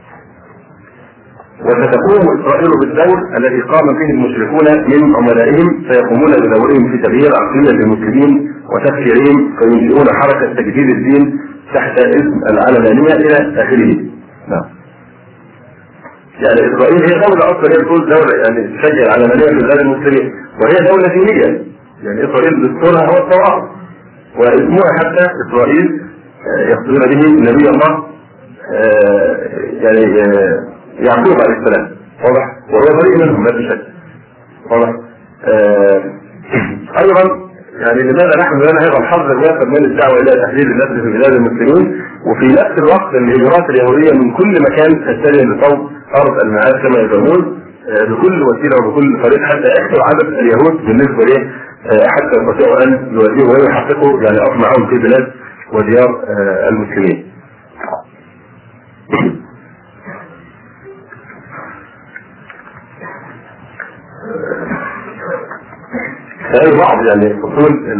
وستقوم إسرائيل بالدور الذي قام به المشركون من عملائهم، فيقومون بدورهم في تغيير عقيدة المسلمين وتفكيرهم، فينشئون حركة تجديد الدين تحت اسم العلمانية إلى آخره. نعم. يعني إسرائيل هي دولة أصلا هي تقول دولة يعني تشجع العلمانية في بلاد المسلمين، وهي دولة دينية. يعني إسرائيل دستورها هو التوراة، واسمها حتى إسرائيل يقصدون به نبي الله يعني يعقوب عليه السلام، واضح؟ وهو بريء منهم لا شك، واضح؟ أيضا يعني لماذا نحن لنا هذا الحظ الوافر من الدعوة إلى تحديد النسل في بلاد المسلمين، وفي نفس الوقت الهجرات اليهودية من كل مكان تتجه لصوب أرض المعاد كما يسمون بكل وسيله وبكل طريقه حتى يكثر عدد اليهود بالنسبه له حتى يستطيعوا ان يواجهوا ويحققوا يعني اطماعهم في بلاد وديار المسلمين. هذا بعض يعني فصول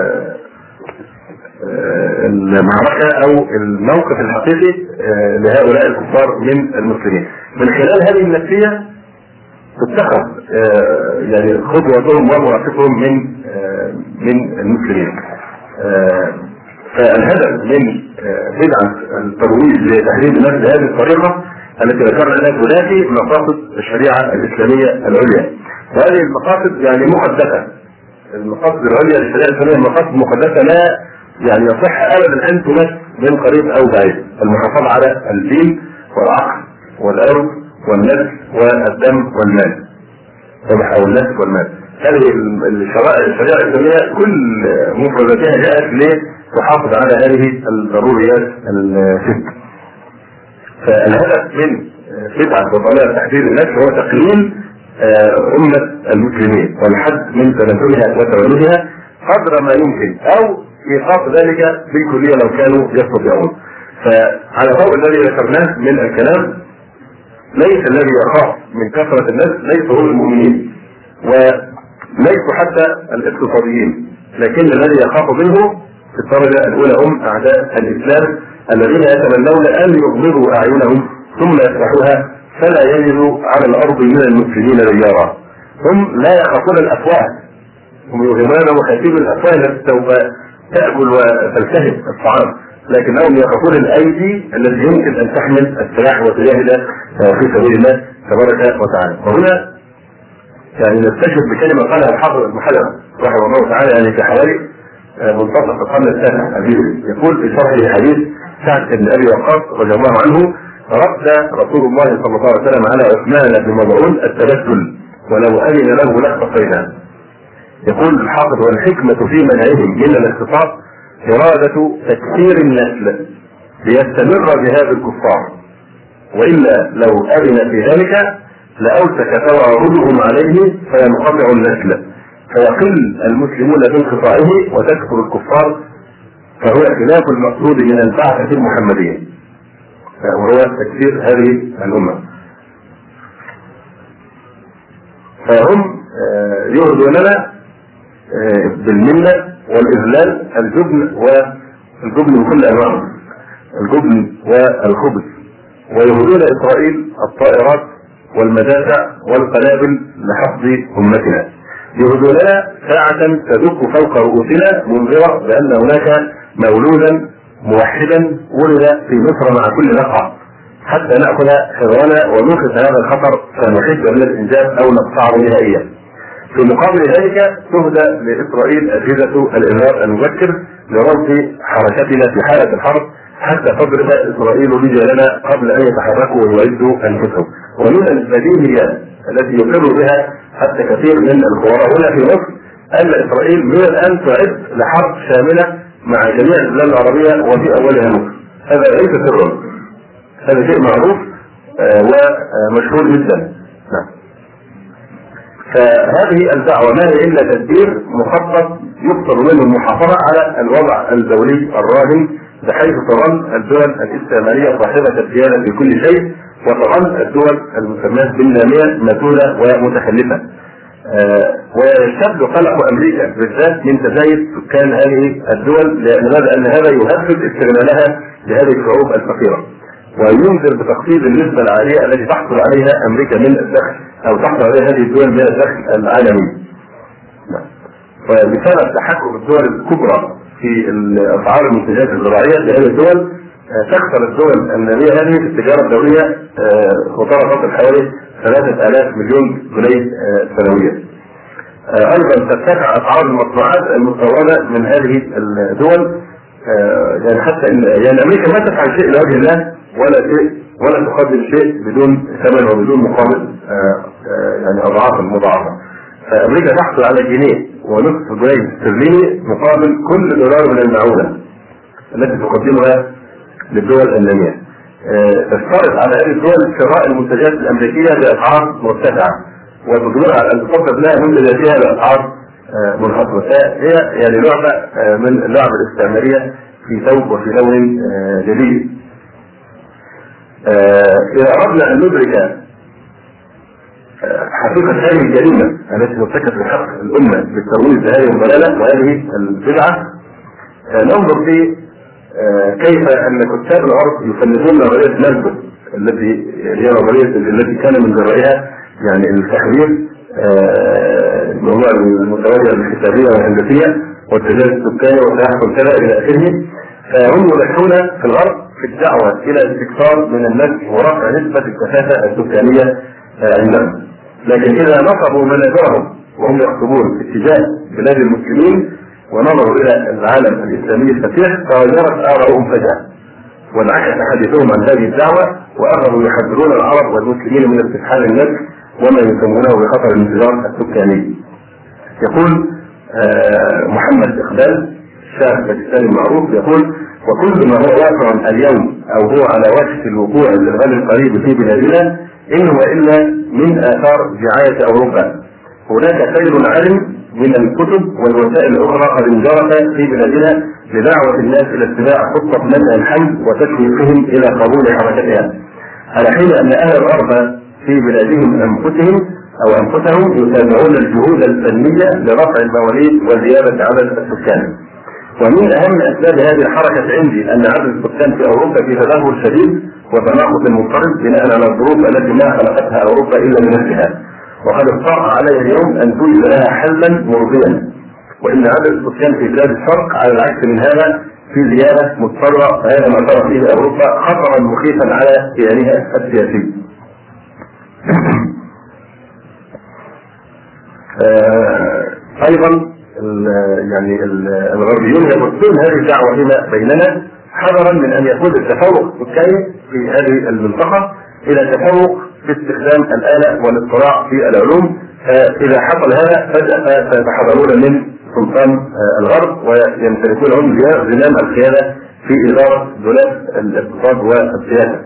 المعركة أو الموقف الحقيقي لهؤلاء الكفار من المسلمين. من خلال هذه النفسية تتخذ يعني خطوتهم ومواقفهم من من المسلمين. فالهدف من بدعة الترويج لتحريم الناس بهذه الطريقة التي ذكرنا انها تنافي مقاصد الشريعة الإسلامية العليا. وهذه المقاصد يعني مقدسة. المقاصد العليا للشريعة الإسلامية مقاصد مقدسة لا يعني يصح ابدا ان تمس من قريب او بعيد. المحافظة على الدين والعقل والارض والنسل والدم والمال. او النسل والمال. هذه الشريعة الإسلامية كل مفرداتها جاءت لتحافظ على هذه الضروريات الست. فالهدف من بدعة وطلاب تحديد النسل هو تقليل أمة المسلمين والحد من تنزلها وتولدها قدر ما يمكن او ايقاف ذلك بالكلية لو كانوا يستطيعون. فعلى ضوء الذي ذكرناه من الكلام ليس الذي يخاف من كثرة الناس ليس هم المؤمنين وليس حتى الاقتصاديين، لكن الذي يخاف منه في الدرجة الأولى هم أعداء الإسلام الذين يتمنون أن يغمضوا أعينهم ثم يفتحوها فلا يجدوا على الأرض من المسلمين ديارا. هم لا يخافون الأفواه، هم يغمون وخايفين الأفواه التي سوف تأكل وتلتهب الطعام، لكنهم يخافون الأيدي التي يمكن أن تحمل السلاح وتجاهد في سبيل الله تبارك وتعالى. وهنا يعني نستشهد بكلمة قالها الحافظ ابن حجر رحمه الله تعالى يعني في حوالي منتصف القرن التاسع الهجري، يقول في شرح الحديث سعد بن أبي وقاص رضي الله عنه: رد رسول الله صلى الله عليه وسلم على عثمان بن مظعون التبتل ولو أذن له لاختصينا. يقول الحافظ: والحكمة في منعهم من الاختصاص إرادة تكثير النسل ليستمر جهاد الكفار، وإلا لو أذن في ذلك لأوسك تواردهم عليه فينقطع النسل فيقل المسلمون بانقطاعه وتكثر الكفار، فهو خلاف المقصود من البعثة المحمدية وهو تكثير هذه الأمة. فهم يهدون لنا بالمنة والإذلال الجبن والجبن من كل أنواعه، الجبن والخبث، ويهدون إسرائيل الطائرات والمدافع والقنابل لحفظ أمتنا. يهدوننا ساعة تدق فوق رؤوسنا منذرة بأن هناك مولودا موحدا ولد في مصر مع كل نقعة حتى نأخذ حذرنا ونوقف هذا الخطر فنحد من الإنجاب أو نقطعه نهائيا. في مقابل ذلك تهدى لإسرائيل أجهزة الإنذار المبكر لرصد حركتنا في حالة الحرب حتى تضرب إسرائيل رجالنا قبل أن يتحركوا ويعدوا أنفسهم. ومن البديهيات التي يقر بها حتى كثير من الخبراء هنا في مصر أن إسرائيل من الآن تعد لحرب شاملة مع جميع البلاد العربية وفي أولها مصر. هذا ليس سرا، هذا شيء معروف ومشهور جدا. فهذه الدعوة ما هي إلا تدبير مخطط يقصد منه المحافظة على الوضع الدولي الراهن بحيث تظل الدول الاستعمارية صاحبة الديانة في كل شيء وتظل الدول المسماة بالنامية متولة ومتخلفة. آه ويشتد قلق أمريكا بالذات من تزايد سكان هذه الدول لأن هذا يهدد استغلالها لهذه الشعوب الفقيرة وينذر بتخفيض النسبة العالية التي تحصل عليها أمريكا من الدخل أو تحصل عليها هذه الدول من الدخل العالمي. وبسبب تحكم الدول الكبرى في أسعار المنتجات الزراعية لهذه الدول تخسر الدول النامية هذه في التجارة الدولية خسارة تصل حوالي ثلاثة آلاف مليون جنيه سنويا. أيضا ترتفع أسعار المصنوعات المستوردة من هذه الدول، يعني حتى إن يعني أمريكا ما تفعل شيء لوجه الله ولا شيء ولا تقدم شيء بدون ثمن وبدون مقابل يعني أضعاف مضاعفة. فأمريكا تحصل على جنيه ونصف جنيه استرليني مقابل كل دولار من المعونة التي تقدمها للدول النامية. تشترط على هذه الدول شراء المنتجات الامريكيه باسعار مرتفعه وتجبرها على ان تصدر لها منتجاتها باسعار منخفضه. هي يعني لعبه من اللعب الاستعماريه في ثوب وفي لون جديد. اذا اردنا ان ندرك حقيقه هذه الجريمه التي ارتكبت بحق الامه بالترويج لهذه الضلاله وهذه البدعه، ننظر في كيف ان كتاب العرب يفندون نظريه نسبه التي هي نظريه التي كان من جرائها يعني التحرير موضوع المتوجه الحسابيه والهندسيه والتجارب السكانيه والتحكم كذا الى اخره. فهم يلحون في الغرب في الدعوه الى الاستكثار من النسل ورفع نسبه الكثافه السكانيه عندهم، لكن اذا نصبوا منابرهم وهم يخطبون في اتجاه بلاد المسلمين ونظروا الى العالم الاسلامي الفتيح تغيرت ارائهم فجاه وانعكس حديثهم عن هذه الدعوه واخذوا يحذرون العرب والمسلمين من استفحال النسل وما يسمونه بخطر الانفجار السكاني. يقول محمد اقبال الشاعر الباكستاني المعروف يقول: وكل ما هو واقع اليوم او هو على وشك الوقوع للغد القريب في بلادنا ان هو الا من اثار دعايه اوروبا. هناك خير علم من الكتب والوسائل الاخرى قد انجرت في بلادنا لدعوه الناس الى اتباع خطه منع الحمل وتشويقهم الى قبول حركتها، على حين ان اهل الغرب في بلادهم انفسهم او انفسهم يتابعون الجهود الفنيه لرفع المواليد وزياده عدد السكان. ومن اهم اسباب هذه الحركه عندي ان عدد السكان في اوروبا في تدهور شديد وتناقض مضطرب بناء على الظروف التي ما خلقتها اوروبا الا بنفسها، وقد اضطر علي اليوم ان توجد لها حلا مرضيا، وان عدد السكان في بلاد الشرق على العكس من هذا في زياده مضطره، فهذا ما ترى فيه اوروبا خطرا مخيفا على كيانها السياسي. ايضا يعني الغربيون يبثون هذه الدعوه هنا بيننا حذرا من ان يكون التفوق السكاني في هذه المنطقه الى تفوق في استخدام الاله والاطلاع في العلوم. فاذا حصل هذا فجاه سيتحررون من سلطان الغرب ويمتلكون هم زمام القياده في اداره دولاب الاقتصاد والسياسه.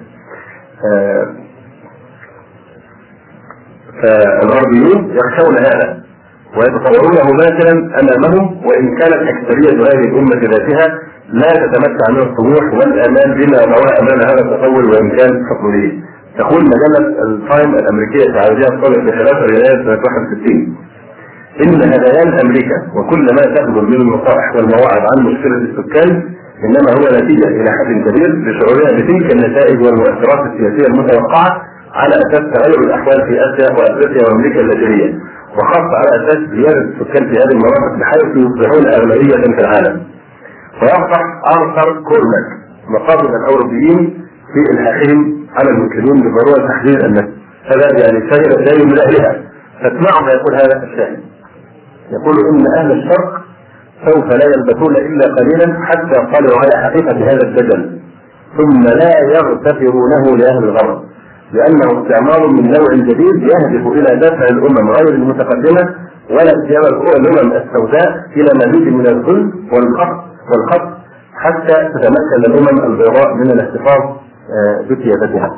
فالغربيون يخشون هذا ويتصورونه ماثلا امامهم، وان كانت اكثريه هذه الامه ذاتها لا تتمتع من الطموح والامان بما رواه امام هذا التصور وان كان حكمه. تقول مجله التايم الامريكيه التعاونيه الصادره في ثلاثة يناير سنه واحد وستين: ان هذيان امريكا وكل ما تخبر من النصائح والمواعظ عن مشكله السكان انما هو نتيجه الى حد كبير لشعورها بتلك النتائج والمؤثرات السياسيه المتوقعه على اساس تغير الاحوال في اسيا وافريقيا وامريكا اللاتينيه، وخاصه على اساس زياده السكان في هذه المناطق بحيث يصبحون اغلبيه في العالم. ويفتح ارثر كورلاك مقاصد الاوروبيين في الحاحهم على المسلمين بضروره تحرير النسل. هذا يعني شيء شيء من اهلها. فاسمعوا ما يقول هذا الشاعر، يقول: ان اهل الشرق سوف لا يلبثون الا قليلا حتى يطلعوا على حقيقه هذا الدجل، ثم لا يغتفرونه لاهل الغرب، لانه استعمار من نوع جديد يهدف الى دفع الامم غير المتقدمه ولا سيما الامم السوداء الى مزيد من الذل والقهر والخط حتى تتمكن الامم البيضاء من الاحتفاظ بسيادتها.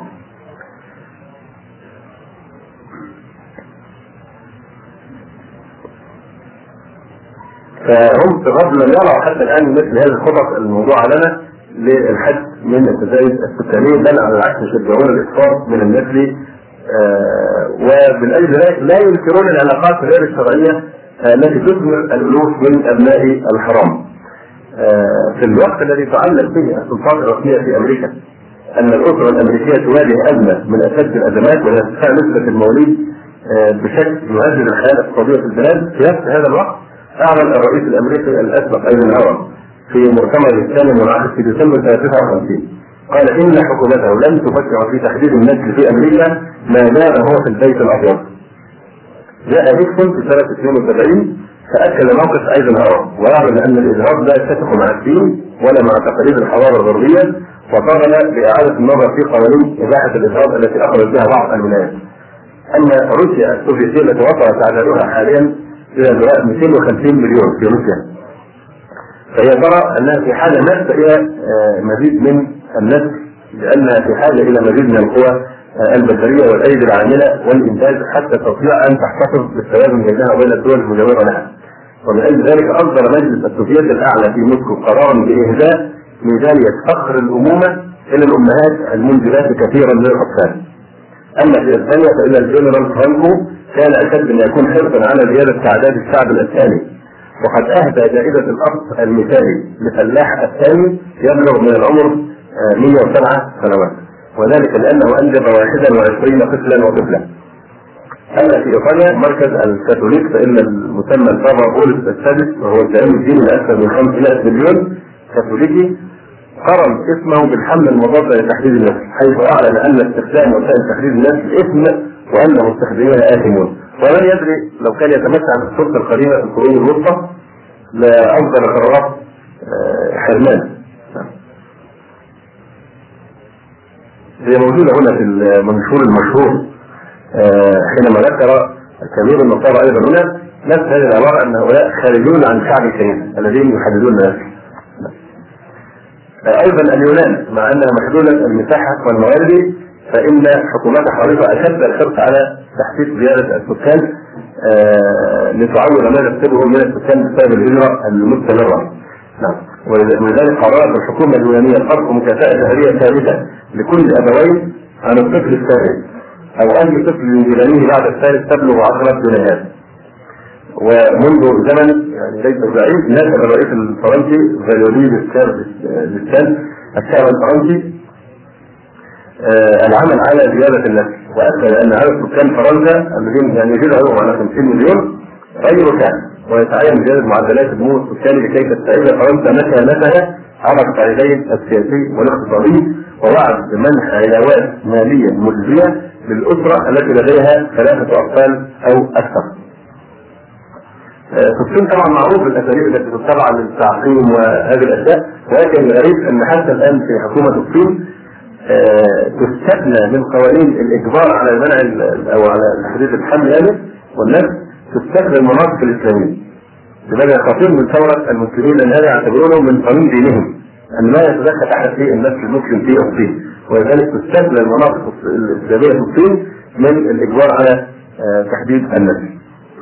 فهم في الغرب لم يروا حتى الان مثل هذه الخطط الموضوعه لنا للحد من التزايد السكاني، بل على العكس يشجعون الاكثار من النسل، ومن اجل ذلك لا ينكرون العلاقات غير الشرعيه التي تثمر الالوف من ابناء الحرام. في الوقت الذي تعلق فيه السلطات الرسميه في امريكا ان الاسره الامريكيه تواجه ازمه من اشد الازمات وهي ارتفاع نسبه المواليد بشكل يهدد الحياه الاقتصاديه في البلاد، في نفس هذا الوقت اعلن الرئيس الامريكي الاسبق ايزنهاور في مؤتمر الثاني والعاشر في ديسمبر سنه تسعة وخمسين قال ان حكومته لن تفكر في تحديد النسل في امريكا ما دام هو في البيت الابيض. جاء نيكسون في سنه اثنين وسبعين فاكد موقف ايزنهاور ويعلن ان الاجهاض لا يتفق مع الدين ولا مع تقاليد الحضاره الغربيه، وطالب باعاده النظر في قوانين اباحه الاجهاض التي اخذت بها بعض الولايات. اما روسيا السوفيتيه التي وصلت تعدادها حاليا الى مئتين وخمسين مليون في روسيا، فهي ترى انها في حاله ماسه الى مزيد من النسل لأنها في حاجة إلى مزيد من القوى البشرية والأيدي العاملة والإنتاج حتى تستطيع أن تحتفظ بالتوازن بينها وبين الدول المجاورة لها. ومن أجل ذلك أصدر مجلس السوفيت الأعلى في موسكو قرارا بإهداء ميدالية فخر الأمومة إلى الأمهات المنجبات كثيرا من الأطفال. أما في إسبانيا فإن الجنرال فرانكو كان أشد ما يكون حرصا على زيادة تعداد الشعب الإسباني، وقد أهدى جائزة الأب المثالي لفلاح الثاني يبلغ من العمر مئة وسبع سنوات، وذلك لأنه أنجب واحدا وعشرين طفلا وطفلة. أما في إيطاليا مركز الكاثوليك فإن المسمى البابا بولس السادس وهو الزعيم الديني لأكثر من خمسمائة مليون كاثوليكي قرن اسمه بالحملة المضادة لتحديد النسل، حيث أعلن أن استخدام وسائل تحديد النسل إثم وأن مستخدميها آثمون. ومن يدري لو كان يتمتع بالسلطة القديمة في القرون الوسطى لأفضل قرارات حرمان. هي موجودة هنا في المنشور المشهور حينما ذكر كبير النصارى أيضا هنا نفس هذه العبارة أن هؤلاء خارجون عن شعب الكنيسة الذين يحددون النسل. أيضا اليونان مع أنها محدودة المساحة والموارد فإن حكومات حريصة أشد الحرص على تحقيق زيادة السكان آه لتعوض ما نكتبه من السكان بسبب الهجرة المستمرة. نعم. ولذلك قررت الحكومة اليونانية فرض مكافأة شهرية ثابتة لكل أبوين عن الطفل الثالث أو أي طفل ينجبانيه بعد الثالث تبلغ عشرة جنيهات. ومنذ زمن يعني ليس بعيد ناشد الرئيس الفرنسي فاليولي للسان الشعب الفرنسي آه العمل على زيادة النسل، وأكد أن عدد سكان فرنسا الذين يعني يزيدوا على خمسين مليون غير كان، ويتعين زيادة معدلات النمو السكاني لكي تستعيد فرنسا مكانتها على الصعيدين السياسي والاقتصادي، ووعد بمنح علاوات مالية مجزية للأسرة التي لديها ثلاثة أطفال أو أكثر. الصين طبعا معروف بالاساليب التي تتبع للتعقيم وهذه الاشياء، ولكن الغريب ان حتى الان في حكومه الصين تستثنى من قوانين الاجبار على منع او على تحديد الحمل يعني والنسل تستثنى المناطق الاسلاميه. لماذا يخافون من ثوره المسلمين لان هذا يعتبرونه من قانون دينهم ان لا يتدخل احد في النسل المسلم في الصين، ولذلك تستثنى المناطق الاسلاميه في الصين من الاجبار على تحديد النسل.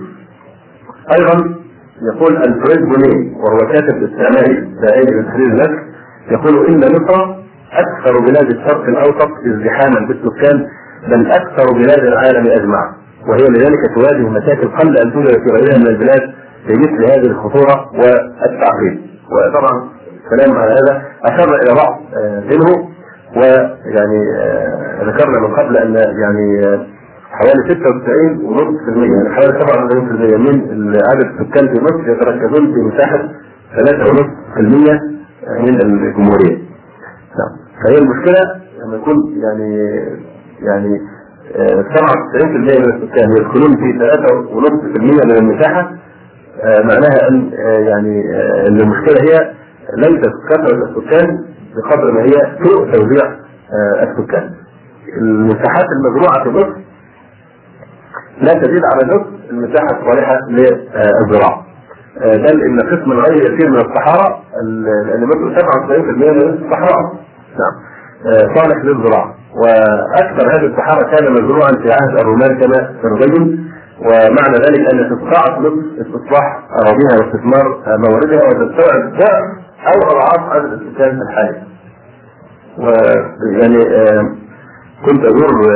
ايضا يقول الفريد بونيه وهو كاتب استعماري داعي لتحرير النسل يقول ان مصر اكثر بلاد الشرق الاوسط ازدحاما بالسكان بل اكثر بلاد العالم اجمع، وهي لذلك تواجه مشاكل قل ان توجد في غيرها من البلاد بمثل هذه الخطوره والتعقيد. وطبعا كلام على هذا اشار الى بعض منه، ويعني ذكرنا من قبل ان يعني حوالي ستة وتسعين ونصف في المية يعني حوالي سبعة وأربعين في المية من عدد السكان في مصر يتركزون في مساحة ثلاثة ونصف في المية من الجمهورية. فهي المشكلة لما يكون يعني يعني سبعة وتسعين في المية من السكان يدخلون في ثلاثة ونصف في المية من المساحة، معناها أن يعني أن المشكلة هي ليست كثرة السكان بقدر ما هي سوء توزيع السكان. المساحات المزروعة في مصر لا تزيد على نصف المساحة الصالحة للزراعة، بل إن قسم غير يسير من الصحراء لأن مصر سبعة وتسعين في المية من الصحراء نعم صالح للزراعة، وأكثر هذه الصحراء كان مزروعا في عهد الرومان كما سنبين، ومعنى ذلك أن تستطيع مصر استصلاح أراضيها واستثمار مواردها وتستوعب ضعف أو أضعاف عدد السكان الحالي. ويعني كنت أزور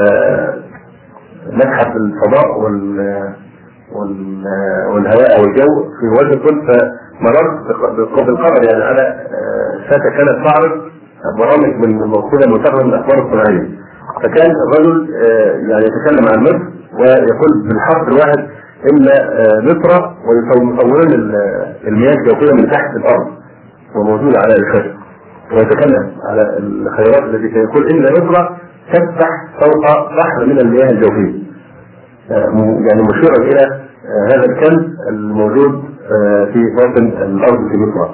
متحف الفضاء وال... وال... والهواء والجو في واشنطن، فمررت بالقمر يعني على شاشة كانت تعرض برامج من موجودة متخذة من الأخبار الصناعية، فكان الرجل يعني يتكلم عن مصر ويقول بالحرف الواحد إن مصر ويصورون المياه الجوفية من تحت الأرض وموجودة على الشاشة، ويتكلم على الخيرات التي يقول إن مصر تفتح فوق بحر من المياه الجوفية، يعني مشيرا إلى هذا الكنز الموجود في باطن الأرض في مصر.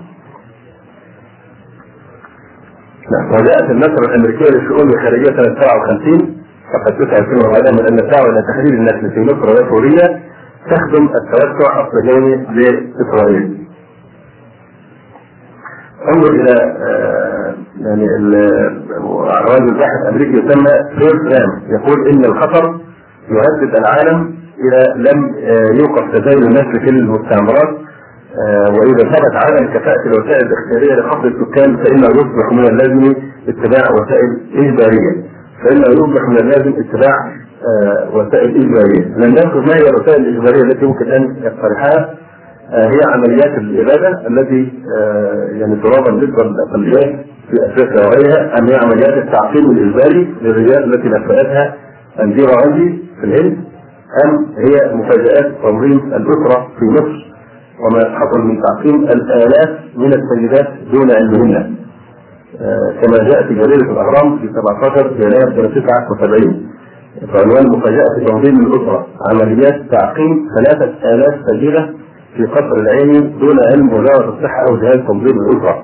وجاءت النشرة الأمريكية للشؤون الخارجية سنة سبعة وخمسين فقد تسعى فيما بعدها من أن الدعوة إلى تحرير النسل في مصر وسوريا تخدم التوسع الصهيوني لإسرائيل. انظر الى آه يعني الرجل الباحث الامريكي يسمى فير رام، يقول ان الخطر يهدد العالم اذا لم آه يوقف تزايد النسل في المستعمرات، آه واذا ثبت عدم كفاءة الوسائل الاختيارية لخفض السكان فانه يصبح من اللازم اتباع وسائل اجبارية فانه يصبح من اللازم اتباع آه وسائل اجبارية. لن نذكر ما هي الوسائل الاجبارية التي يمكن ان يقترحها. آه هي عمليات الابادة التي آه يعني تراضى بالنسبة للاقليات في افريقيا وغيرها، ام هي عمليات التعقيم الاجباري للرجال التي نفذتها انديرا غاندي في الهند، ام هي مفاجآت تنظيم الاسرة في مصر وما حصل من تعقيم الالاف من السيدات دون علمهن، آه كما جاء في جريدة الاهرام في سبعة عشر يناير سنة تسعة وسبعين بعنوان مفاجأة تنظيم الاسرة، عمليات تعقيم ثلاثة آلاف سيدة في قصر العيني دون علم وزارة الصحة او جهاز تنظيم الاسرة.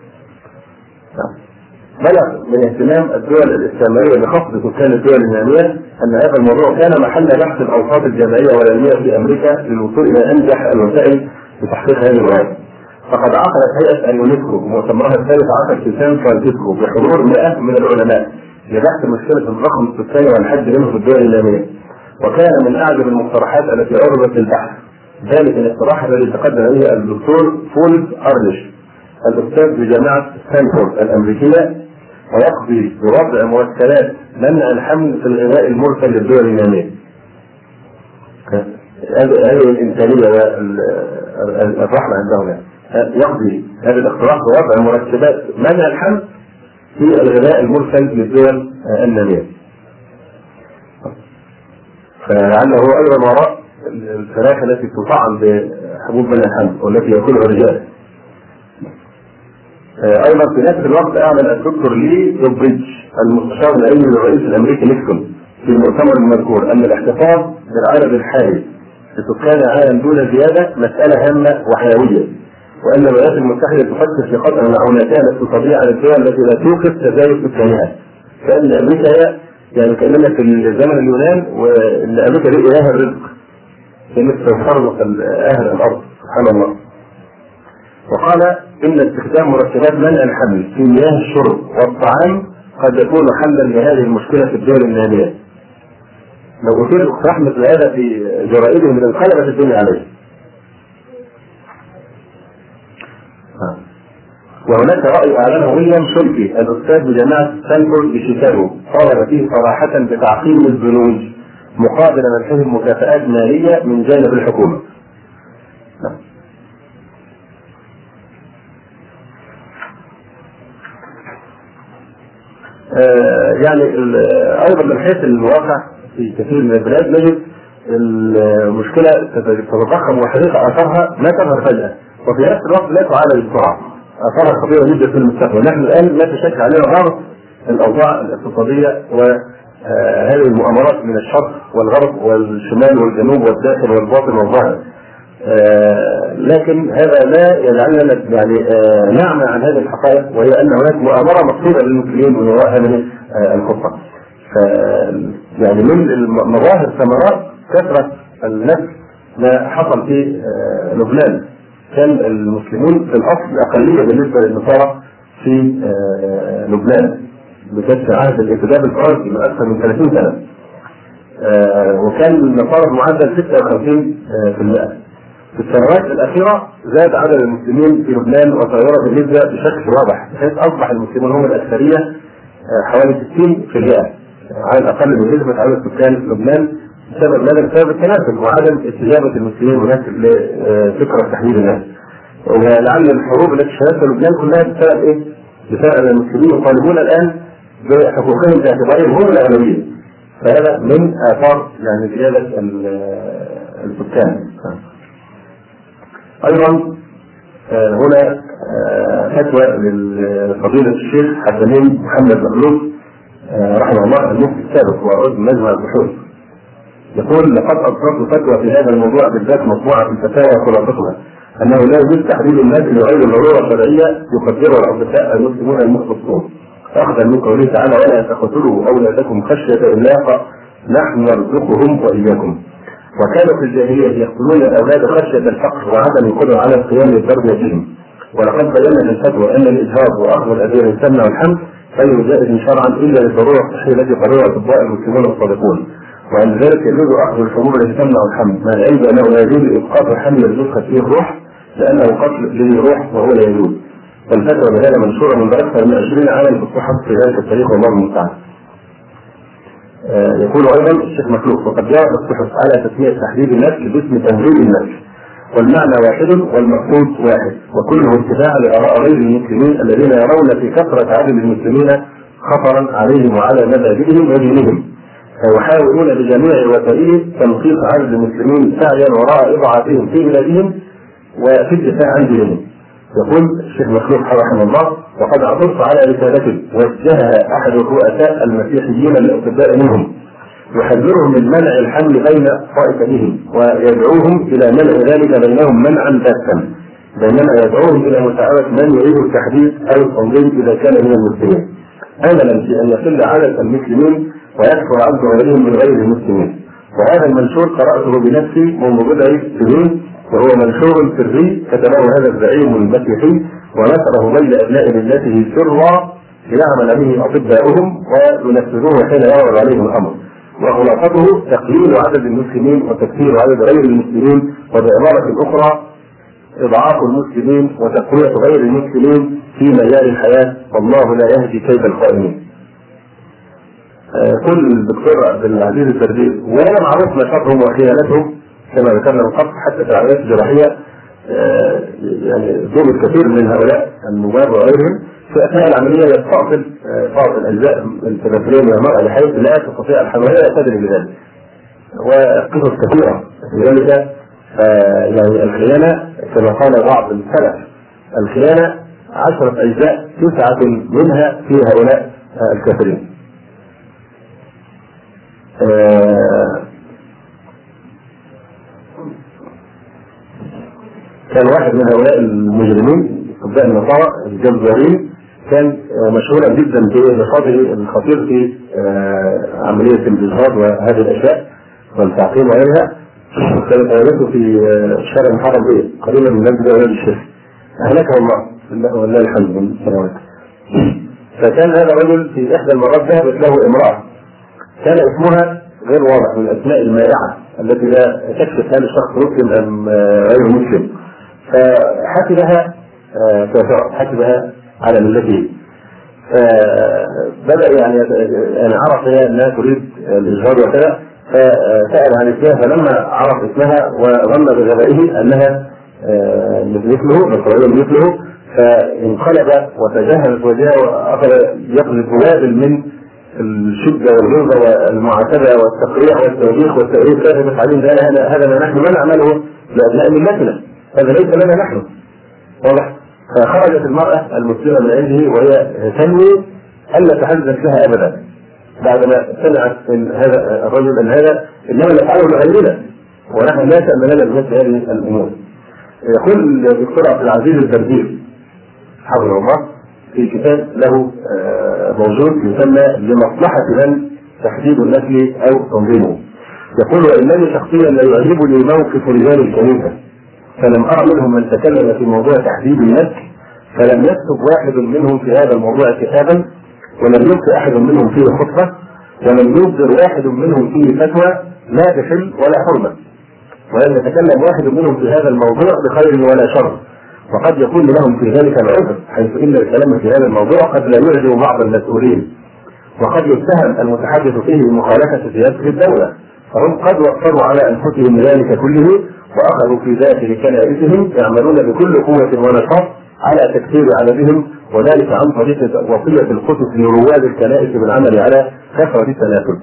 بلغ من اهتمام الدول الاسلامية بخفض سكان الدول النامية ان هذا الموضوع كان محل بحث الاوساط الجامعية والعلمية في امريكا للوصول الى انجح الوسائل لتحقيق هذه الغاية. فقد عقدت هيئة اليونسكو مؤتمرها الثالث عشر في سان فرانسيسكو بحضور مئة من العلماء لبحث مشكلة الرقم السكاني والحد منه في الدول النامية، وكان من اعجب المقترحات التي عرضت للبحث ذلك الاقتراح الذي تقدم به الدكتور فولز ارلش الاستاذ بجامعة ستانفورد الامريكية، ويقضي بوضع مرتبات منع الحمل في الغذاء المرسل للدول النامية. هذه الإنسانية والرحمة عندهم، يقضي هذا الاقتراح بوضع مرتبات منع الحمل في الغذاء المرسل للدول النامية. فلعله هو أيضا وراء الفراخ التي تطعم بحبوب منع الحمل والتي يأكلها الرجال. ايضا في نفس الوقت اعلن الدكتور لي دوبريدج المستشار العلمي للرئيس الامريكي نيكسون في المؤتمر المذكور ان الاحتفاظ بالعدد الحالي لسكان العالم دون زياده مساله هامه وحيويه، وان الولايات المتحده تفكر في قطع معوناتها الاقتصاديه على الدول التي لا توقف تزايد سكانها. كان امريكا هي يعني كاننا في زمن اليونان، وان امريكا دي اله الرزق كانت تفرق اهل الارض سبحان الله. وقال ان استخدام مركبات منع الحمل في مياه الشرب والطعام قد يكون حلا لهذه المشكله في الدول الناميه. لو قلت اقتراح مثل هذا في جرائدهم من انقلبت الدنيا عليه. وهناك راي اعلنه ويليام شولكي الاستاذ بجامعه ستانفورد بشيكاغو طالب فيه صراحه بتعقيم البنوك مقابل منحهم مكافآت ماليه من جانب الحكومه. آه يعني ايضا من حيث الواقع في كثير من البلاد نجد المشكله تتضخم وحقيقه اثارها لا تظهر فجاه، وفي نفس الوقت لا تعالج بسرعه. اثارها خطيره جدا في المستقبل. نحن الان لا تشكل علينا غرض الاوضاع الاقتصاديه وهذه المؤامرات من الشرق والغرب والشمال والجنوب والداخل والباطن والظاهر. آه لكن هذا لا يجعلنا يعني آه نعمى عن هذه الحقائق، وهي ان هناك مؤامره مقصوده للمسلمين من وراء هذه آه الخطه. يعني من مظاهر ثمرات كثره النسل ما حصل في آه لبنان. كان المسلمون في الاصل اقليه بالنسبه للنصارى في آه لبنان، بالذات في عهد الانتداب الفرنسي من اكثر من ثلاثين سنه. آه وكان النصارى بمعدل ستة وخمسين بالمئة. في السنوات الأخيرة زاد عدد المسلمين في لبنان وتغيرت النسبة بشكل واضح، بحيث أصبح المسلمون هم الأكثرية حوالي ستين بالمئة على الأقل من نسبة عدد سكان لبنان، بسبب ماذا؟ بسبب التناسل وعدم استجابة المسلمين هناك لفكرة تحويل الناس. ولعل الحروب التي شهدتها لبنان كلها بسبب إيه؟ بسبب أن المسلمين يطالبون الآن بحقوقهم باعتبارهم هم الأغلبية. فهذا من آثار يعني زيادة السكان. ايضا هنا فتوى لفضيلة الشيخ حسنين محمد مخلوف رحمه الله المفتي السابق وعضو مجمع البحوث، يقول لقد اصدرت فتوى في هذا الموضوع بالذات مطبوعة في الفتاوى خلاصتها انه لا يجوز تحديد الناس لغير ضروره شرعيه يقدرها الاصدقاء المسلمون المخلصون، اخذا من قوله تعالى ولا تقتلوا اولادكم خشيه املاق نحن نرزقهم واياكم. وكانوا في الجاهليه يقتلون الاولاد خشيه الفقر وعدم القدره على القيام بتربيتهم، ولقد بينا في الفتوى ان الاجهاض واخذ الادويه السمنه والحمل غير جائز شرعا الا للضروره الصحيه التي قررها الاطباء المسلمون الصادقون، وعند ذلك يجوز اخذ الحبوب التي تمنع الحمل مع العلم بانه لا يجوز اسقاط الحمل الذي فيه الروح لانه قتل به روح وهو لا يجوز. والفتوى بهذا منشوره من اكثر من عشرين عاما في الصحف في ذلك التاريخ والله المستعان. آه يقول ايضا الشيخ مخلوق وقد جاء الصحف على تسميه تحديد النسل باسم تنزيل النسل، والمعنى واحد والمقصود واحد، وكله اتباع لاراء غير المسلمين الذين يرون في كثره عدد المسلمين خطرا عليهم وعلى مبادئهم ودينهم، فيحاولون بجميع وسائل تنقيص عدد المسلمين سعيا وراء اضعافهم في بلادهم وفي الدفاع عن دينهم. يقول الشيخ مخلوق رحمه الله: وقد عثرت على رسالة وجهها احد الرؤساء المسيحيين الاطباء منهم يحذرهم من منع الحمل بين طائفتهم ويدعوهم الى منع ذلك بينهم منعا باتا، بينما يدعوهم الى مساعدة من يريد التحديث او التنظيم اذا كان من المسلمين، املا في ان يقل عدد المسلمين ويكثر عدد غيرهم من غير المسلمين. وهذا المنشور قرأته بنفسي منذ بضع سنين، وهو منشور سري كتبه هذا الزعيم المسيحي ونشره بين ابناء ملته سرا ليعمل به اطباؤهم وينفذوه حين يعرض عليهم الامر. وخلاصته تقليل عدد المسلمين وتكثير عدد غير المسلمين، وبعبارة اخرى اضعاف المسلمين وتقوية غير المسلمين في مجال الحياة، والله لا يهدي كيد الخائنين. كل الدكتور عبد العزيز الدردير ولا معروف نشاطهم وخيانتهم كما ذكرنا من قبل، حتى في العمليات الجراحيه يعني ضرب كثير من هؤلاء النواب وغيرهم في اثناء العمليه يستأصل بعض الاجزاء التناسليه من المراه بحيث لا تستطيع الحمل ولا تدري بذلك، وقصص كثيره في ذلك. يعني الخيانه كما قال بعض السلف: الخيانه عشره اجزاء تسعه منها في هؤلاء الكافرين. كان واحد من هؤلاء المجرمين اطباء النصارى الجزارين كان مشهورا جدا بنشاطه الخطير في عمليه الاجهاض وهذه الاشياء والتعقيم وغيرها. كانت عائلته في شارع محرم بيه قريبا من مسجد اولاد الشيخ، اهلكه الله والله الحمد من السنوات. فكان هذا الرجل في احدى المرات ذهبت له امراه كان اسمها غير واضح من الاسماء المائعه التي لا تكشف هل الشخص مسلم ام غير مسلم، فحسبها كافرة، حسبها على ملته. فبدأ يعني يعني عرف انها تريد الاجهاض وكذا، فسأل عن اسمها، فلما عرف اسمها وظن بغبائه انها مثله نصرانية مثله، فانقلب وتجهز وجهه واخذ يقذف وابل من الشدة والغلظة والمعاتبة والتقريع والتوبيخ والتأريف. لا تفعلون هذا هذا ما نحن ما نعمله لأبناء ملتنا، هذا ليس لنا نحن. واضح؟ فخرجت المرأة المسلمة من عنده وهي تنوي ألا تحدث لها أبدا بعدما سمعت من هذا الرجل أن هذا إنما نفعله لغيرنا ونحن لا تأمن لنا بمثل هذه الأمور. يقول الدكتور عبد العزيز الدردير حفظه الله في كتاب له موجود يسمى لمصلحة من تحديد النسل أو تنظيمه، يقول: وإنني شخصيا لا يعجبني موقف رجال الكنيسة، فلم أرى منهم من تكلم في موضوع تحديد النسل، فلم يكتب واحد منهم في هذا الموضوع كتابا، ولم يلقي أحد منهم فيه خطبة، ولم يصدر واحد منهم فيه فتوى لا بحل ولا حرمة، ولم يتكلم واحد منهم في هذا الموضوع بخير ولا شر. وقد يكون لهم في ذلك العذر، حيث ان الكلام في هذا الموضوع قد لا يعجب بعض المسؤولين، وقد يتهم المتحدث فيه بمخالفه سياسه الدوله، فهم قد وفروا على انفسهم ذلك كله واخذوا في داخل كنائسهم يعملون بكل قوه ونشاط على تكثير عددهم، وذلك عن طريق وصيه القدس لرواد الكنائس بالعمل على كثره التناسل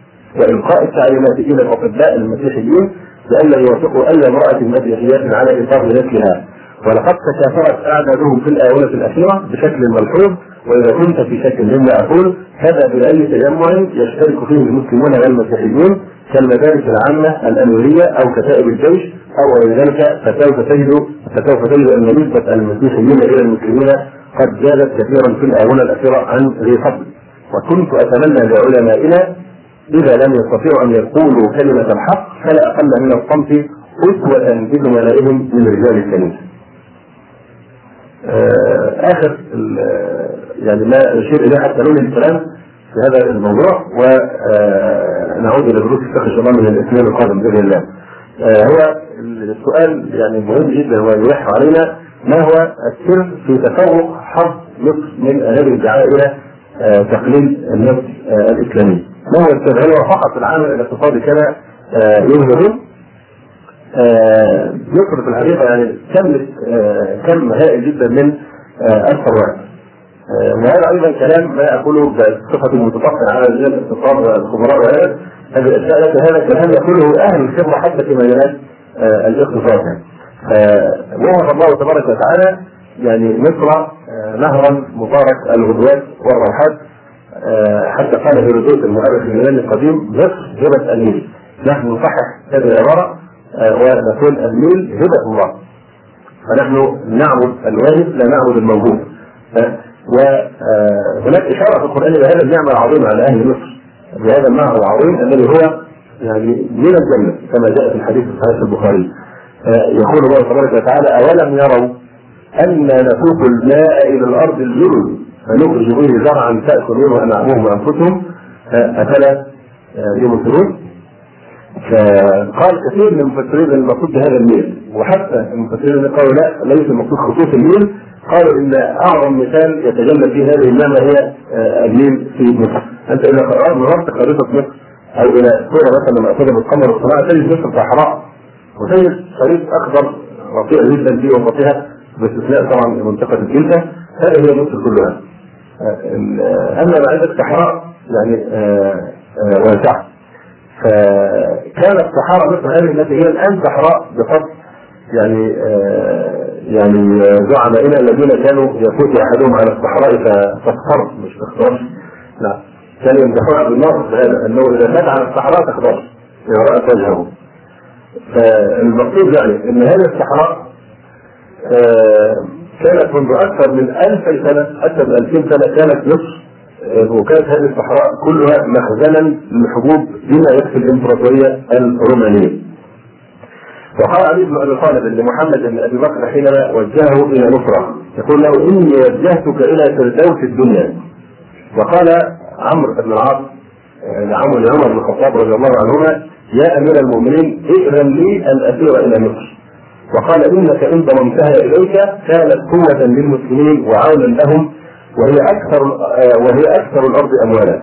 والقاء التعليمات الى الاطباء المسيحيين بألا يوافقوا اي امراه مسيحيه على اطلاق نسلها. ولقد تكاثرت اعدادهم في الاونه الاخيره بشكل ملحوظ، واذا كنت في شك مما اقول هذا باي تجمع يشترك فيه المسلمون والمسيحيون كالمدارس العامه الامويه او كتائب الجيش او غير ذلك، فسوف تجد فسوف تجد ان نسبه المسيحيين الى المسلمين قد زادت كثيرا في الاونه الاخيره عن ذي فضل. وكنت اتمنى لعلمائنا اذا لم يستطيعوا ان يقولوا كلمه الحق فلا اقل من الصمت اسوه بزملائهم من رجال الكنيسه. اخر يعني ما اشير اليه حتى ننهي الكلام في هذا الموضوع، ونعود الى دروس الشيخ ان شاء الله من الاثنين القادم باذن الله. هو السؤال يعني مهم جدا ويلح علينا، ما هو السر في تفوق حظ مصر من هذه الدعايه الى تقليد النفس الاسلامي؟ ما هو السر؟ هل هو فقط العامل الاقتصادي كما يظهرون؟ مصر في الحقيقه يعني تملك كم هائل جدا من الثروات، وهذا ايضا كلام لا اقوله بصفه متطفله على رجال الاقتصاد والخبراء وهذا هذه الاشياء، لكن هذا كلام يقوله اهل الخبره حتى في مجالات الاقتصاد. وهب الله تبارك وتعالى يعني مصر نهرا مبارك الغدوات والروحات، حتى قال هيرودوت المؤرخ اليوناني القديم مصر هبه النيل. نحن نصحح هذه العباره ونقول النيل هبه الله، فنحن نعبد الواجب لا نعبد الموجود. وهناك اشاره في القران بهذا النعمه العظيمه على اهل مصر، بهذا النهر العظيم الذي هو يعني من الجنه كما جاء في الحديث الصحيح البخاري. يقول الله تبارك وتعالى: اولم يروا أن نسوق الماء الى الارض الجرز فنخرج به زرعا تاكل منه انعامهم وانفسهم افلا يبصرون. فقال كثير من المفسرين المقصود بهذا النيل، وحتى المفسرين قالوا لا ليس المقصود خصوص النيل، قالوا ان اعظم مثال يتجلى فيه هذه النعمه هي النيل في مصر. انت اذا قرأت نظرت خريطه مصر او الى صوره مثلا مأخوذه بالقمر والصناعه تجد مصر صحراء، وتجد شريط اخضر رفيع جدا في وسطها باستثناء طبعا منطقه الدلتا، هذه هي مصر كلها. اما ما عندك صحراء يعني واسعه، فكانت صحراء مصر هذه التي هي الان صحراء بفضل يعني آه يعني زعمائنا الذين كانوا يفوت احدهم على الصحراء فتصفر مش تخضر، لا كانوا يمدحون بالنصر بهذا انه اذا مات على الصحراء تخضر اذا رأت وجهه. فالمقصود يعني ان هذه الصحراء آه كانت منذ اكثر من ألف سنه، اكثر من ألفين سنه كانت مصر، وكانت هذه الصحراء كلها مخزنا للحبوب بما يكفي الامبراطوريه الرومانيه. وقال علي بن ابي طالب لمحمد بن ابي بكر حينما وجهه الى نصره يقول له: اني وجهتك الى فردوس الدنيا. وقال عمرو بن العاص لعمرو لعمر بن الخطاب رضي الله عنهما: يا امير المؤمنين ائذن لي ان اسير الى مصر. وقال: انك ان ضممتها اليك كانت قوه للمسلمين وعونا لهم، وهي اكثر وهي اكثر الارض اموالا.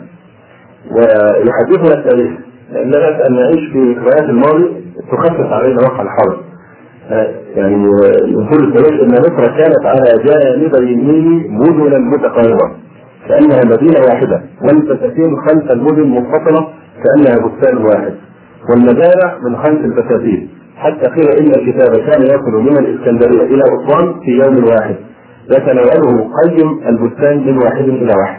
ويحدثنا التاريخ لاننا ان نعيش في ذكريات الماضي تخفف علينا واقع الحاضر. يعني يقول التاريخ ان مصر كانت على جانبي النيل مدنا متقاربه كانها مدينه واحده، والبساتين خلف المدن منفصله كانها بستان واحد، والمزارع من خلف البساتين، حتى قيل ان الكتاب كان يصل من الاسكندريه الى اسوان في يوم واحد يتناوله قيم البستان من واحد الى واحد.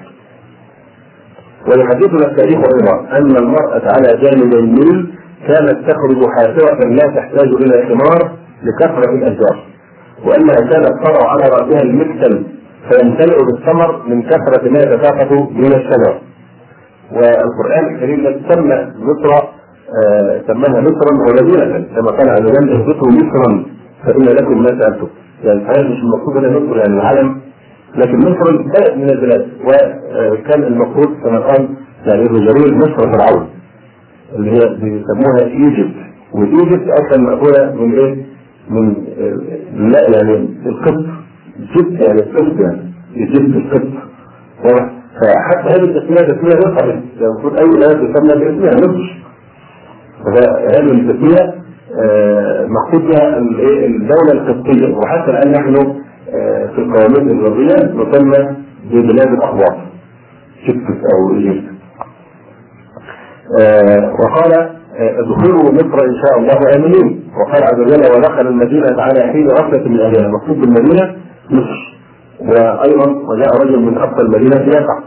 ويحدثنا التاريخ ايضا ان المراه على جانب النيل كانت تخرج حافره لا تحتاج الى ثمار لكثره الاشجار، وانها كانت تضع على راسها المكتل فيمتلئ بالثمر من كثره ما يتساقط من الشجر. والقران الكريم سمى مصر آه سماها مصرا ومدينه كما قال عز وجل: اهبطوا مصرا فان لكم ما سالتم. يعني الحقيقه مش المقصود هنا مصر يعني العالم، لكن مصر بلد من البلاد، وكان المفروض كما قال يعني ابن جرير مصر فرعون اللي هي بيسموها ايجيبت، وايجيبت اصلا مأخوذه من ايه؟ من لا يعني القبط، جبت يعني القبط يعني ايجيبت القبط. فحتى هذه التسميه تسميه مصر، يعني المفروض اي بلد تسمى باسمها مصر. فهذه التسميه مقصود بها الدوله القبطيه، وحتى الان نحن في القوانين الغربيه نسمى ببلاد الاقباط شبكت او ايجيبت. وقال: ادخلوا مصر ان شاء الله امنين. وقال عز وجل: ودخل المدينه على حين غفله من اهلها. مقصود بالمدينه مصر. وايضا وجاء رجل من اقصى المدينه يقع.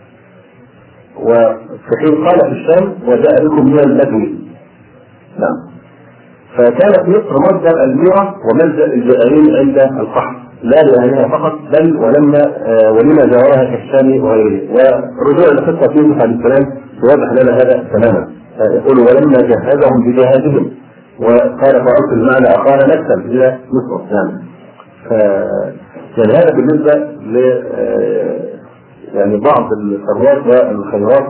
وفي حين قال في الشام: وجاء بكم من البدو. نعم. فكانت مصر مصدر الميرة وملجأ الجائرين عند القحط، لا لأهلها فقط بل ولما آه ولما جاورها كالشام وغيره. ورجوع لقصة يوسف عليه السلام يوضح لنا هذا تماما. يقول: ولما جهزهم بجهازهم وقال: فأرسل معنا أخانا نكتل إلى مصر. نعم. يعني هذا بالنسبه ل يعني بعض الثروات والخيرات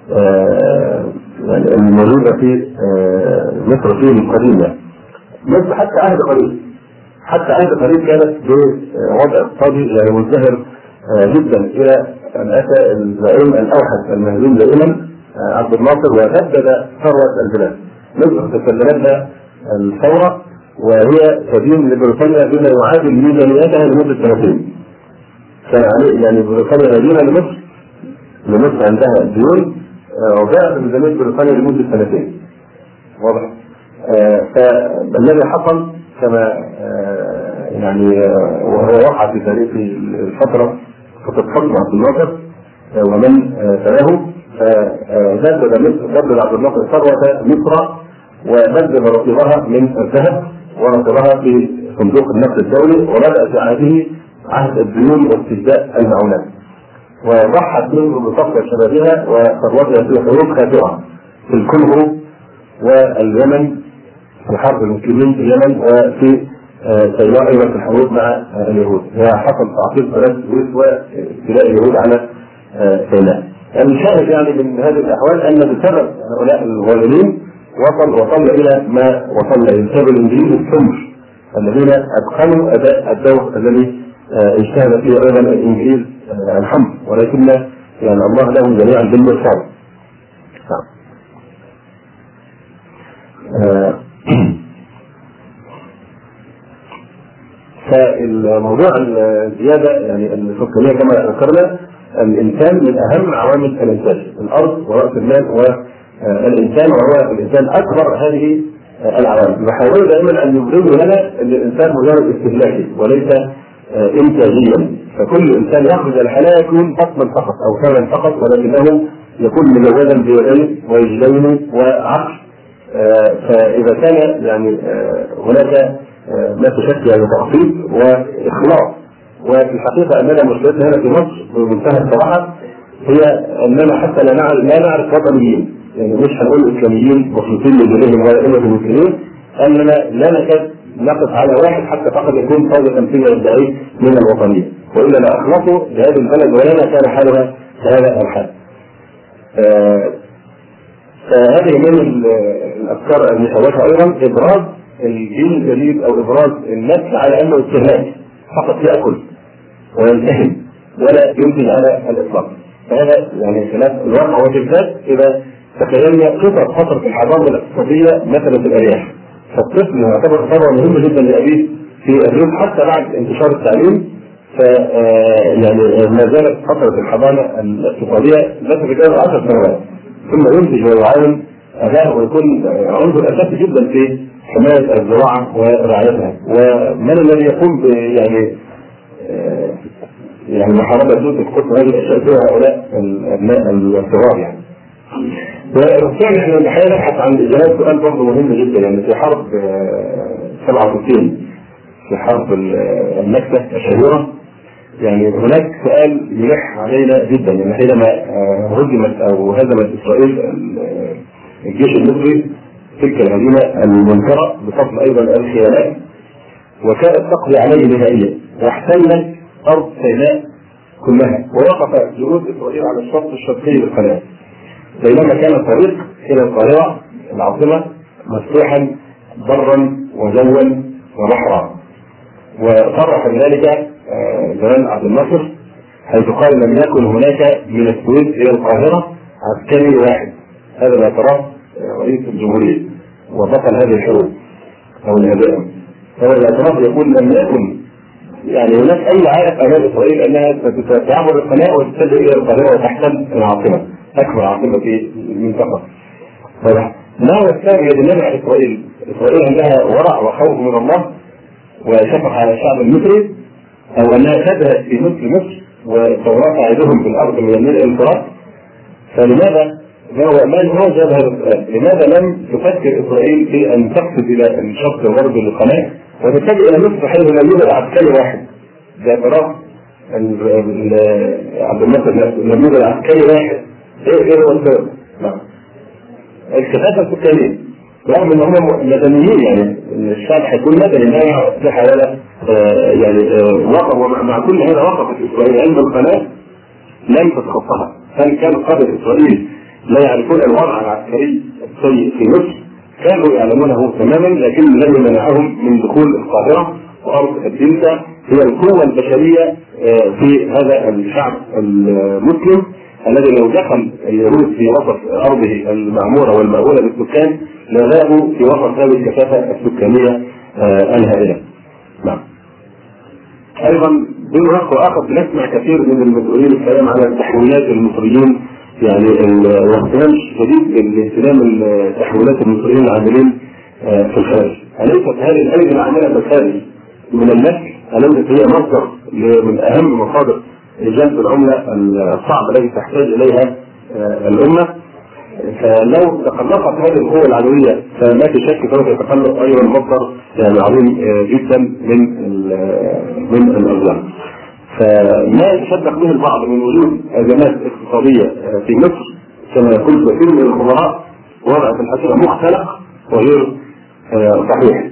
يعني الموجوده في مصر في القديمه. مصر حتى عهد قريب حتى عهد قريب كانت بوضع اقتصادي يعني مزدهر جدا، الى ان اتى الزعيم الاوحد المهزوم دائما عبد الناصر وسدد ثروه البلاد. مصر تسلمتها الثوره وهي تدين لبريطانيا بما يعادل ميزانيتها لمده سنتين. كان عليه يعني بريطانيا مدينه لمصر لمصر عندها ديون وجاءت ميزانيه بريطانيا لمده سنتين. واضح؟ آه فالذي حصل كما آه يعني آه وهو وقع في تاريخ الفتره فتره حكم عبد الناصر آه ومن تلاه آه فزاد عبد الناصر ثروه مصر وبدل رصيدها من الذهب ورصيدها في صندوق النقد الدولي، وبدا في عهده عهد الديون واستجداء المعونات، وضحت منه بفقر شبابها وثروتها في حروب خاسره في الكونغو واليمن في حرب المسلمين في اليمن وفي سيناء في الحروب مع اليهود. وحصل تعطيل قناه السويس واستيلاء اليهود على سيناء. الشاهد يعني من هذه الاحوال ان بسبب هؤلاء الغالبين وصل وصل الى ما وصل الى بسبب الانجليز السمر الذين اتقنوا اداء الدور الذي اجتهد فيه ايضا الانجليز الحمد، ولكن يعني الله لهم جميعا بالمرصاد. فالموضوع الزياده يعني السكانيه كما ذكرنا، الانسان من اهم عوامل الانتاج، الارض وراس المال والانسان، وهو الانسان اكبر هذه العوامل. يحاولون دائما ان يبرزوا لنا ان الانسان مجرد استهلاكي وليس انتاجيا، فكل انسان يخرج الحياه يكون بطنا فقط او ثمنا فقط، ولكنه يكون مجوزا بيدين ورجلين وعقل. فاذا كان يعني هناك ما تشكل يعني تعقيد واخلاص، وفي الحقيقه اننا مشكلتنا هنا في مصر بمنتهى الصراحه هي اننا حتى لا نعرف لا نعرف وطنيين، يعني مش هنقول اسلاميين مخلصين لدينهم ولا الا المسلمين، اننا لا نكاد نقف على واحد حتى فقط يكون فوق خمسين يدعي من الوطنيه، والا لا اخلصوا لهذه البلد ولنا كان حالها كهذا الحال. فهذه من الافكار المشوشة ايضا ابراز الجيل الجديد او ابراز النفس على انه استهلاك فقط ياكل وينتهي ولا ينتج على الاطلاق. فهذا يعني خلاف الواقع، وبالذات اذا تخيلنا قصه فتره الحضاره الاقتصاديه مثلا في الارياف، فالطفل يعتبر ثروه مهمه جدا لابيه في الريف حتى بعد انتشار التعليم. ف يعني ما زالت فتره الحضانه الاقتصاديه لا تتجاوز عشر سنوات، ثم ينتج ويعاون اباه ويكون عنده اساسي جدا في حمايه الزراعه ورعايتها. ومن الذي يقوم ب يعني يعني محاربه ضد القطر هذه الاشياء فيها هؤلاء الابناء الصغار يعني. وبالتالي احنا الحقيقه نبحث عن اجابات سؤال برضه مهم جدا، يعني في حرب سبعة وستين في حرب النكسه الشهيره، يعني هناك سؤال يلح علينا جدا، يعني حينما هزمت او هزمت اسرائيل الجيش المصري تلك الهزيمه المنكره بفضل ايضا الخيانات، وكانت تقضي عليه نهائيا واحتلت ارض سيناء كلها، ووقف جنود اسرائيل على الشط الشرقي للقناه، بينما كان الطريق الى القاهره العاصمه مفتوحا برا وجوا وبحرا. وصرح بذلك جمال عبد الناصر حيث قال لم يكن هناك من السويس الى القاهره عسكري واحد. هذا ما تراه رئيس الجمهوريه وبطل هذه الحروب او الهزائم. هذا الاعتراف يقول لم يكن يعني هناك اي عائق امام اسرائيل انها ستعبر القناه وتتجه الى القاهره وتحتل العاصمه اكبر عاصمه في المنطقه. ما هو السبب الذي منع اسرائيل؟ اسرائيل عندها ورع وخوف من الله وشفق على الشعب المصري، او انها تذهب في مثل مصر وثورات عيدهم في الارض من الملء الانفراد. فلماذا ما هو جاب هذا السؤال؟ لماذا لم تفكر اسرائيل في ان تقصد الى الشرق الغربي للقناه وتتجه الى مصر حيث لا يوجد عسكري واحد؟ ده اعتراف عبد الناصر نفسه، لم يوجد عسكري واحد. ايه ايه هو السبب؟ نعم الكثافه السكانيه، رغم ان هم مدنيين، يعني الشعب هيكون مدني لا يعرف اسلحه ولا آه يعني آه وقف، ومع كل هذا وقفت اسرائيل عند القناه لم تتخطاها. هل كان قاده اسرائيل لا يعرفون الوضع العسكري السيء في مصر؟ كانوا يعلمونه تماما، لكن لم يمنعهم من دخول القاهره وارض الدلتا هي القوه البشريه في هذا الشعب المسلم الذي لو دخل اليهود في وسط ارضه المعموره والمأهوله بالسكان لذابوا في وسط هذه الكثافه السكانيه الهائله. نعم. ايضا دون وقت اخر بنسمع كثير من المسؤولين الكلام على تحويلات المصريين، يعني الاهتمام شديد بالاهتمام التحويلات المصريين العاملين في الخارج. اليست هذه الايدي العامله في الخارج من النفس التي هي مصدر من اهم مصادر جذب العمله الصعبه التي تحتاج اليها الامه؟ فلو تقلصت هذه القوه العدويه فما في شك سوف يتقلص ايضا مصدر يعني عظيم جدا من من الارزاق. فما يتصدق به البعض من وجود ازمات اقتصاديه في مصر كما يقول كثير من الخبراء وضع في الحقيقه مختلق وغير صحيح،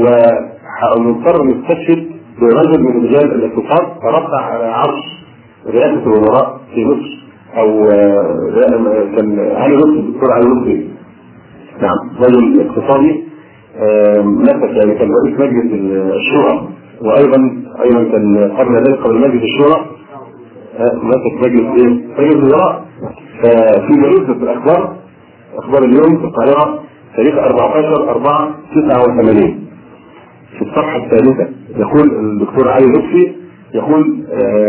ونضطر نستشهد برجل من رجال الاقتصاد رفع على عرش رئاسه الوزراء في مصر، او كان علي لطفي، الدكتور علي لطفي. نعم، رجل اقتصادي نفس يعني كان رئيس مجلس الشورى، وايضا ايضا كان قبل ذلك قبل مجلس الشورى مسك مجلس ايه؟ مجلس الوزراء. ففي جريدة الاخبار اخبار اليوم في القاهره تاريخ أربعة عشر أربعة تسعة وثمانين في الصفحه الثالثه يقول الدكتور علي لطفي يقول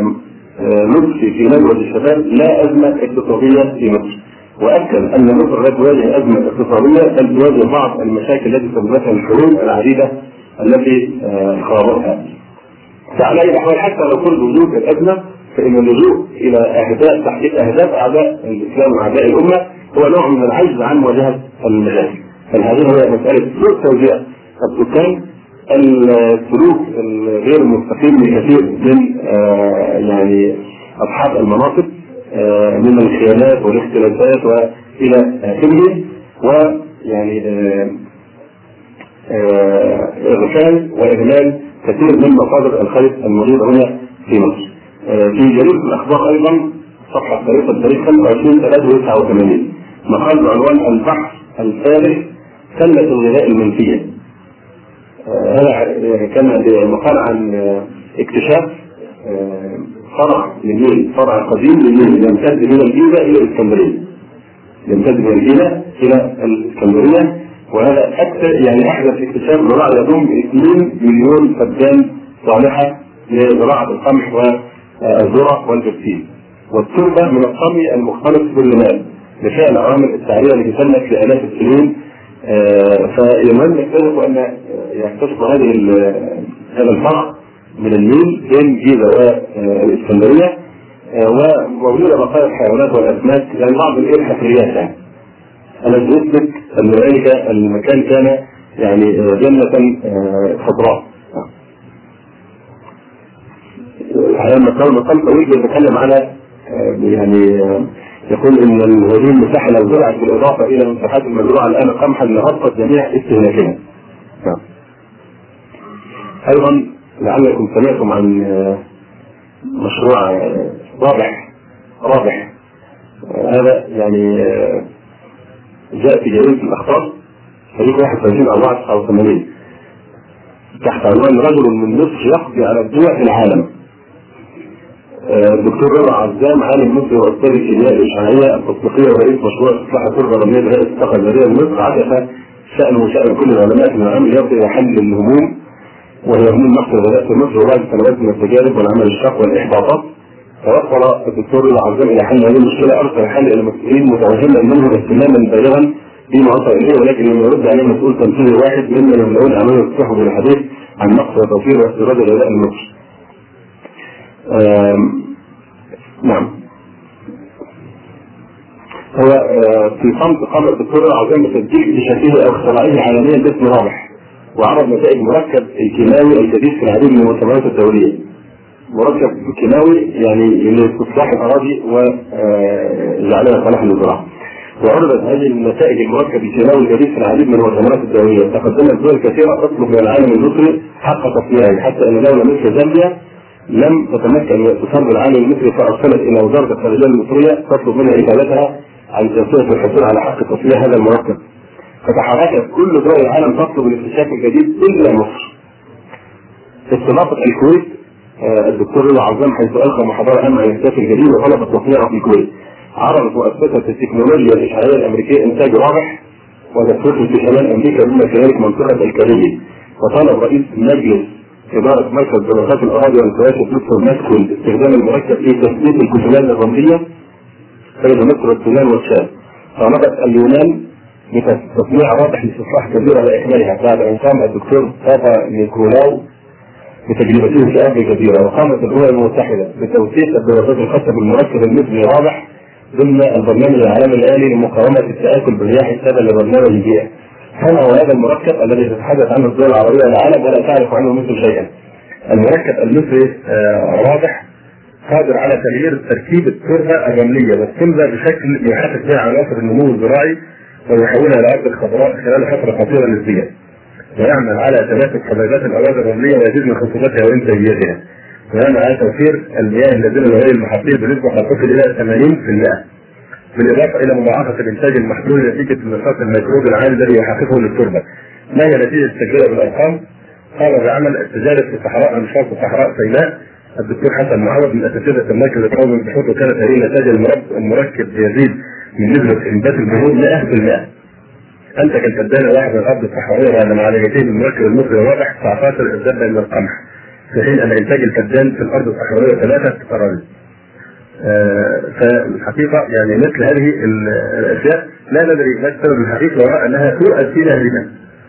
لطفي في ندوة الشباب لا أزمة اقتصادية في مصر، وأكد أن مصر لا تواجه أزمة اقتصادية بل تواجه بعض المشاكل التي سببتها الحروب العديدة التي خاضتها. فعلى أي الأحوال حتى لو كل وجود الأزمة فإن اللجوء إلى أهداف تحقيق أهداف أعداء الإسلام وأعداء الأمة هو نوع من العجز عن مواجهة المشاكل. فهذه هي مسألة سوء توزيع السكان، السلوك الغير المستقيم لكثير من آه يعني اصحاب المناصب آه من الخيانات والاختلافات والى اخره، ويعني اغفال واهمال كثير من مصادر الخير الموجوده هنا في مصر. آه في جريده الاخبار ايضا صفحه تاريخ التاريخ خمسة وعشرين ثلاثة وتسعة وثمانين مقال بعنوان البحث الفارغ سله الغذاء المنفيه. هذا كان مقال عن اكتشاف فرع للنيل، فرع قديم للنيل يمتد من الجيزه الى الاسكندريه. يمتد من الجيزه الى الاسكندريه، وهذا اكثر يعني احدث اكتشاف زراعه يضم اثنين مليون فدان صالحه لزراعه القمح والذره والبرسيم، والتربه من الطمي المختلط بالرمال لفعل عوامل التعريه التي تمت لالاف السنين. آه فالمهم يكتشفوا ان يكتشفوا هذه هذا الفرع من النيل بين الجيزه والاسكندريه، آه وموجوده بقايا الحيوانات والاسماك، يعني بعض الايه الحفريات يعني التي تثبت ان ذلك المكان كان يعني جنه آه خضراء. على المقام مقام طويل يتكلم على آه يعني آه يقول ان هذه المساحه لو زرعت بالاضافه الى المساحات المزروعه الان قمحا لغطت جميع استهلاكها. ايضا لعلكم سمعتم عن مشروع رابح رابح هذا يعني جاء في جريده الاخبار تاريخ واحد وثلاثين أربعة تسعة وثمانين تحت عنوان رجل من مصر يقضي على الجوع في العالم. الدكتور رضا عزام عالم مصري واستاذ الكيمياء الاشعاعيه التطبيقيه ورئيس مشروع اصلاح التربه الرمليه لهيئه الطاقه الذريه لمصر، عكس شانه وشان كل العلماء من العمل يبدو الى حل الهموم وهي هموم نقص الغذاء في مصر وبعد سنوات من التجارب والعمل الشاق والاحباطات. توصل الدكتور رضا عزام الى حل هذه المشكله، ارسل الحل الى المسؤولين متوجها منهم اهتماما بالغا بما وصل اليه، ولكن لم يرد عليه مسؤول تنفيذي واحد ممن يملؤون اعمال الصحه بالحديث عن نقص وتوفير واستيراد الغذاء المصري. نعم. هو في صمت قام الدكتور العظيم بتسجيل بشكله او اختراعه عالميا باسم رابح، وعرض نتائج مركب الكيماوي الجديد في العديد من المؤتمرات الدوليه. مركب كيماوي يعني لاستصلاح الاراضي وجعلها صالحه للزراعه. وعرضت هذه النتائج المركب الكيماوي الجديد في العديد من المؤتمرات الدوليه. تقدمت دول كثيره تطلب من العالم المصري حق تصنيعه، حتى ان دوله مثل زامبيا لم تتمكن من اتصال بالعالم المصري، فارسلت الى وزاره الخارجيه المصريه تطلب منها اجابتها عن كيفيه الحصول على حق تصنيع هذا المركب. فتحركت كل دول العالم تطلب الاكتشاف الجديد الا مصر. استضافت الكويت الدكتور رضا عظام حيث القى محاضره هامه عن الاكتشاف الجديد وطلبت تصنيعه في الكويت. عرضت واثبتت التكنولوجيا الاشعاعيه الامريكيه انتاج رابح وتسويقه في شمال امريكا بما كذلك منطقه الكاريبي. وطلب رئيس مجلس اداره مركز دراسات الاراضي والكوارث الدكتور ماسكول استخدام المركب في تثبيت الكتلات الرمليه بين مصر والسودان والشام. طالبت اليونان بتصنيع رابح لاستصلاح كبير على اكملها بعد ان قام الدكتور بابا نيكولاو بتجربته في ارض الجزيره. وقامت الامم المتحده بتوثيق الدراسات الخاصه بالمركب المصري رابح ضمن البرنامج العالمي الالي لمقاومه التاكل بالرياح السابقه لبرنامج البيئه. هذا هو هذا المركب الذي تتحدث عنه الدول العربيه والعالم ولا تعرف عنه مثل شيئا. المركب المصري رابح قادر على تغيير تركيب التربه الرمليه والسمبه بشكل يحقق بها عناصر النمو الزراعي ويحولها الى ارض خضراء خلال فتره قصيره نسبيا. ويعمل على تناسب حبيبات الاراضي الرمليه ويزيد من خصوبتها وانتاجيتها. ويعمل على توفير المياه اللازمه لغير المحاصيل بنسبه قد تصل الى ثمانين بالمئة. بالاضافه الى مضاعفه الانتاج المحدود نتيجه النشاط الميكروبي العالي الذي يحققه للتربه. ما هي نتيجه التجربه بالارقام؟ قام بعمل التجارب في صحراء انشاط صحراء سيناء الدكتور حسن معوض من اساتذه المركز القومي للبحوث، وكانت هذه نتائج المركب يزيد من نسبه انبات البذور مئة بالمئة. انتج الفدان واحد من الارض الصحراويه بعد معالجتين بالمركب المصري الرابح تسعة عشر ارزابا من القمح، في حين ان انتاج الفدان في الارض الصحراويه ثلاثه اراضي. آه فالحقيقه يعني مثل هذه الاشياء لا ندري ما السبب الحقيقي وراء انها تؤذي نهرنا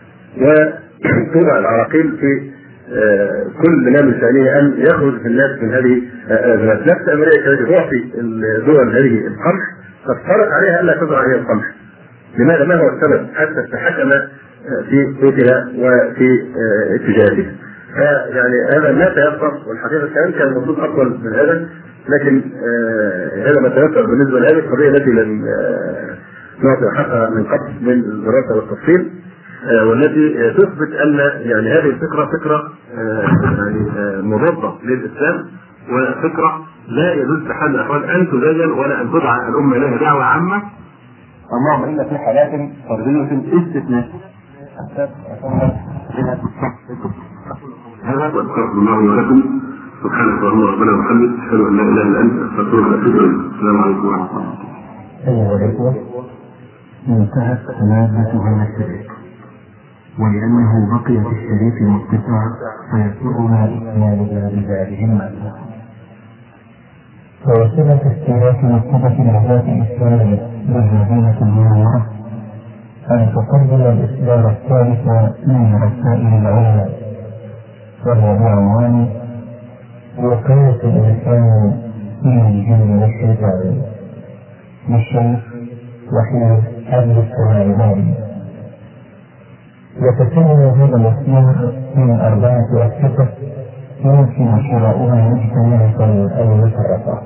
وتوضع العراقيل في آه كل ما من شانه ان يخرج في الناس من هذه الازمات. آه نفس امريكا التي تعطي الدول هذه القمح تفترض عليها الا تزرع عليها القمح. لماذا؟ ما هو السبب حتى تحكم في بيتها وفي آه اتجاهاتها؟ فيعني هذا ما تيسر، والحقيقه الكلام كان المفروض اطول من هذا، لكن آه هذا ما تيسر بالنسبه لهذه القضيه التي لم آه نعطي حقها من قبل من الدراسه والتفصيل، آه والتي تثبت ان يعني هذه الفكره فكره آه يعني آه مضاده للاسلام، وفكره لا يجوز بحال من الاحوال ان تزين ولا ان تدعى الامه اليها دعوه عامه، اللهم الا في حالات فرديه استثنائيه. هذا واستغفر الله ولكم. سبحانك اللهم ربنا وبحمدك اشهد ان لا اله الا انت استغفرك واتوب اليك. السلام عليكم ورحمه الله.
ايها الاخوه، انتهت ماده هذا الشريط، ولانه بقي في الشريط متسع فيسرنا اكمالها بهذه الماده. ووصلت استيراد مكتبه العباد الاسلاميه بالمدينه المنوره أن تقدم الإصدار الثالث من رسائل العلماء، وهو بعنوان وقاية الإنسان من الجن والشيطان للشيخ وحيد أبي السماعي. يتكون هذا الإصدار من أربعة أشرطة يمكن شراؤها مجتمعة أو مفرقة.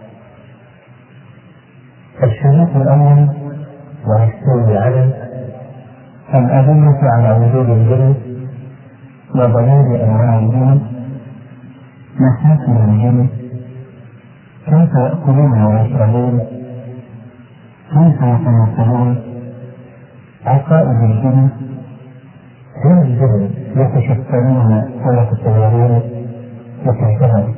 الشريط الأول ويحتوي على الأدلة على وجود الجن وضلال أنواع الجن، مشاكل الجن، كيف يأكلون ويشربون، كيف يتناسلون، عقائد الجن، هل الجن يتشكلون ويتطورون وكيف ذلك؟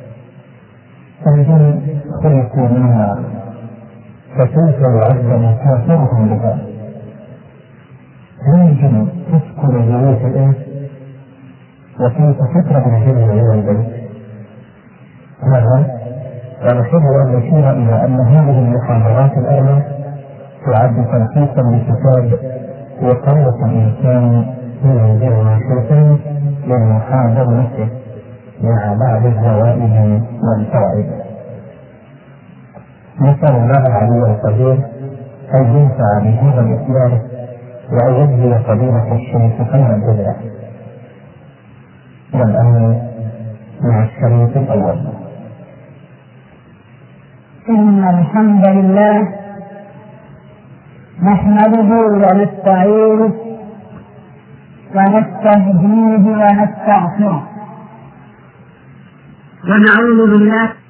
الجن خلقوا من النار، فكيف يعذب كافرهم بذلك؟ هل الجن تسكن بيوت الإنس؟ وكيف تقرب الجن إلى البيت؟ نعم، ونحب أن نشير إلى أن هذه المحاضرات الأربع تعد تلخيصا لكتاب وقاية الإنسان من الجن والشيطان للمحاضر نفسه مع بعض الزوائد والفوائد. نسأل الله العلي القدير أن ينفع بهذا الإصدار وأن يجزي فضيلة الشيخ خير الجزاء. والآن مع الشريط الأول.
إن الحمد لله
نحمده ونستعينه ونستهديه ونستغفره ونعوذ بالله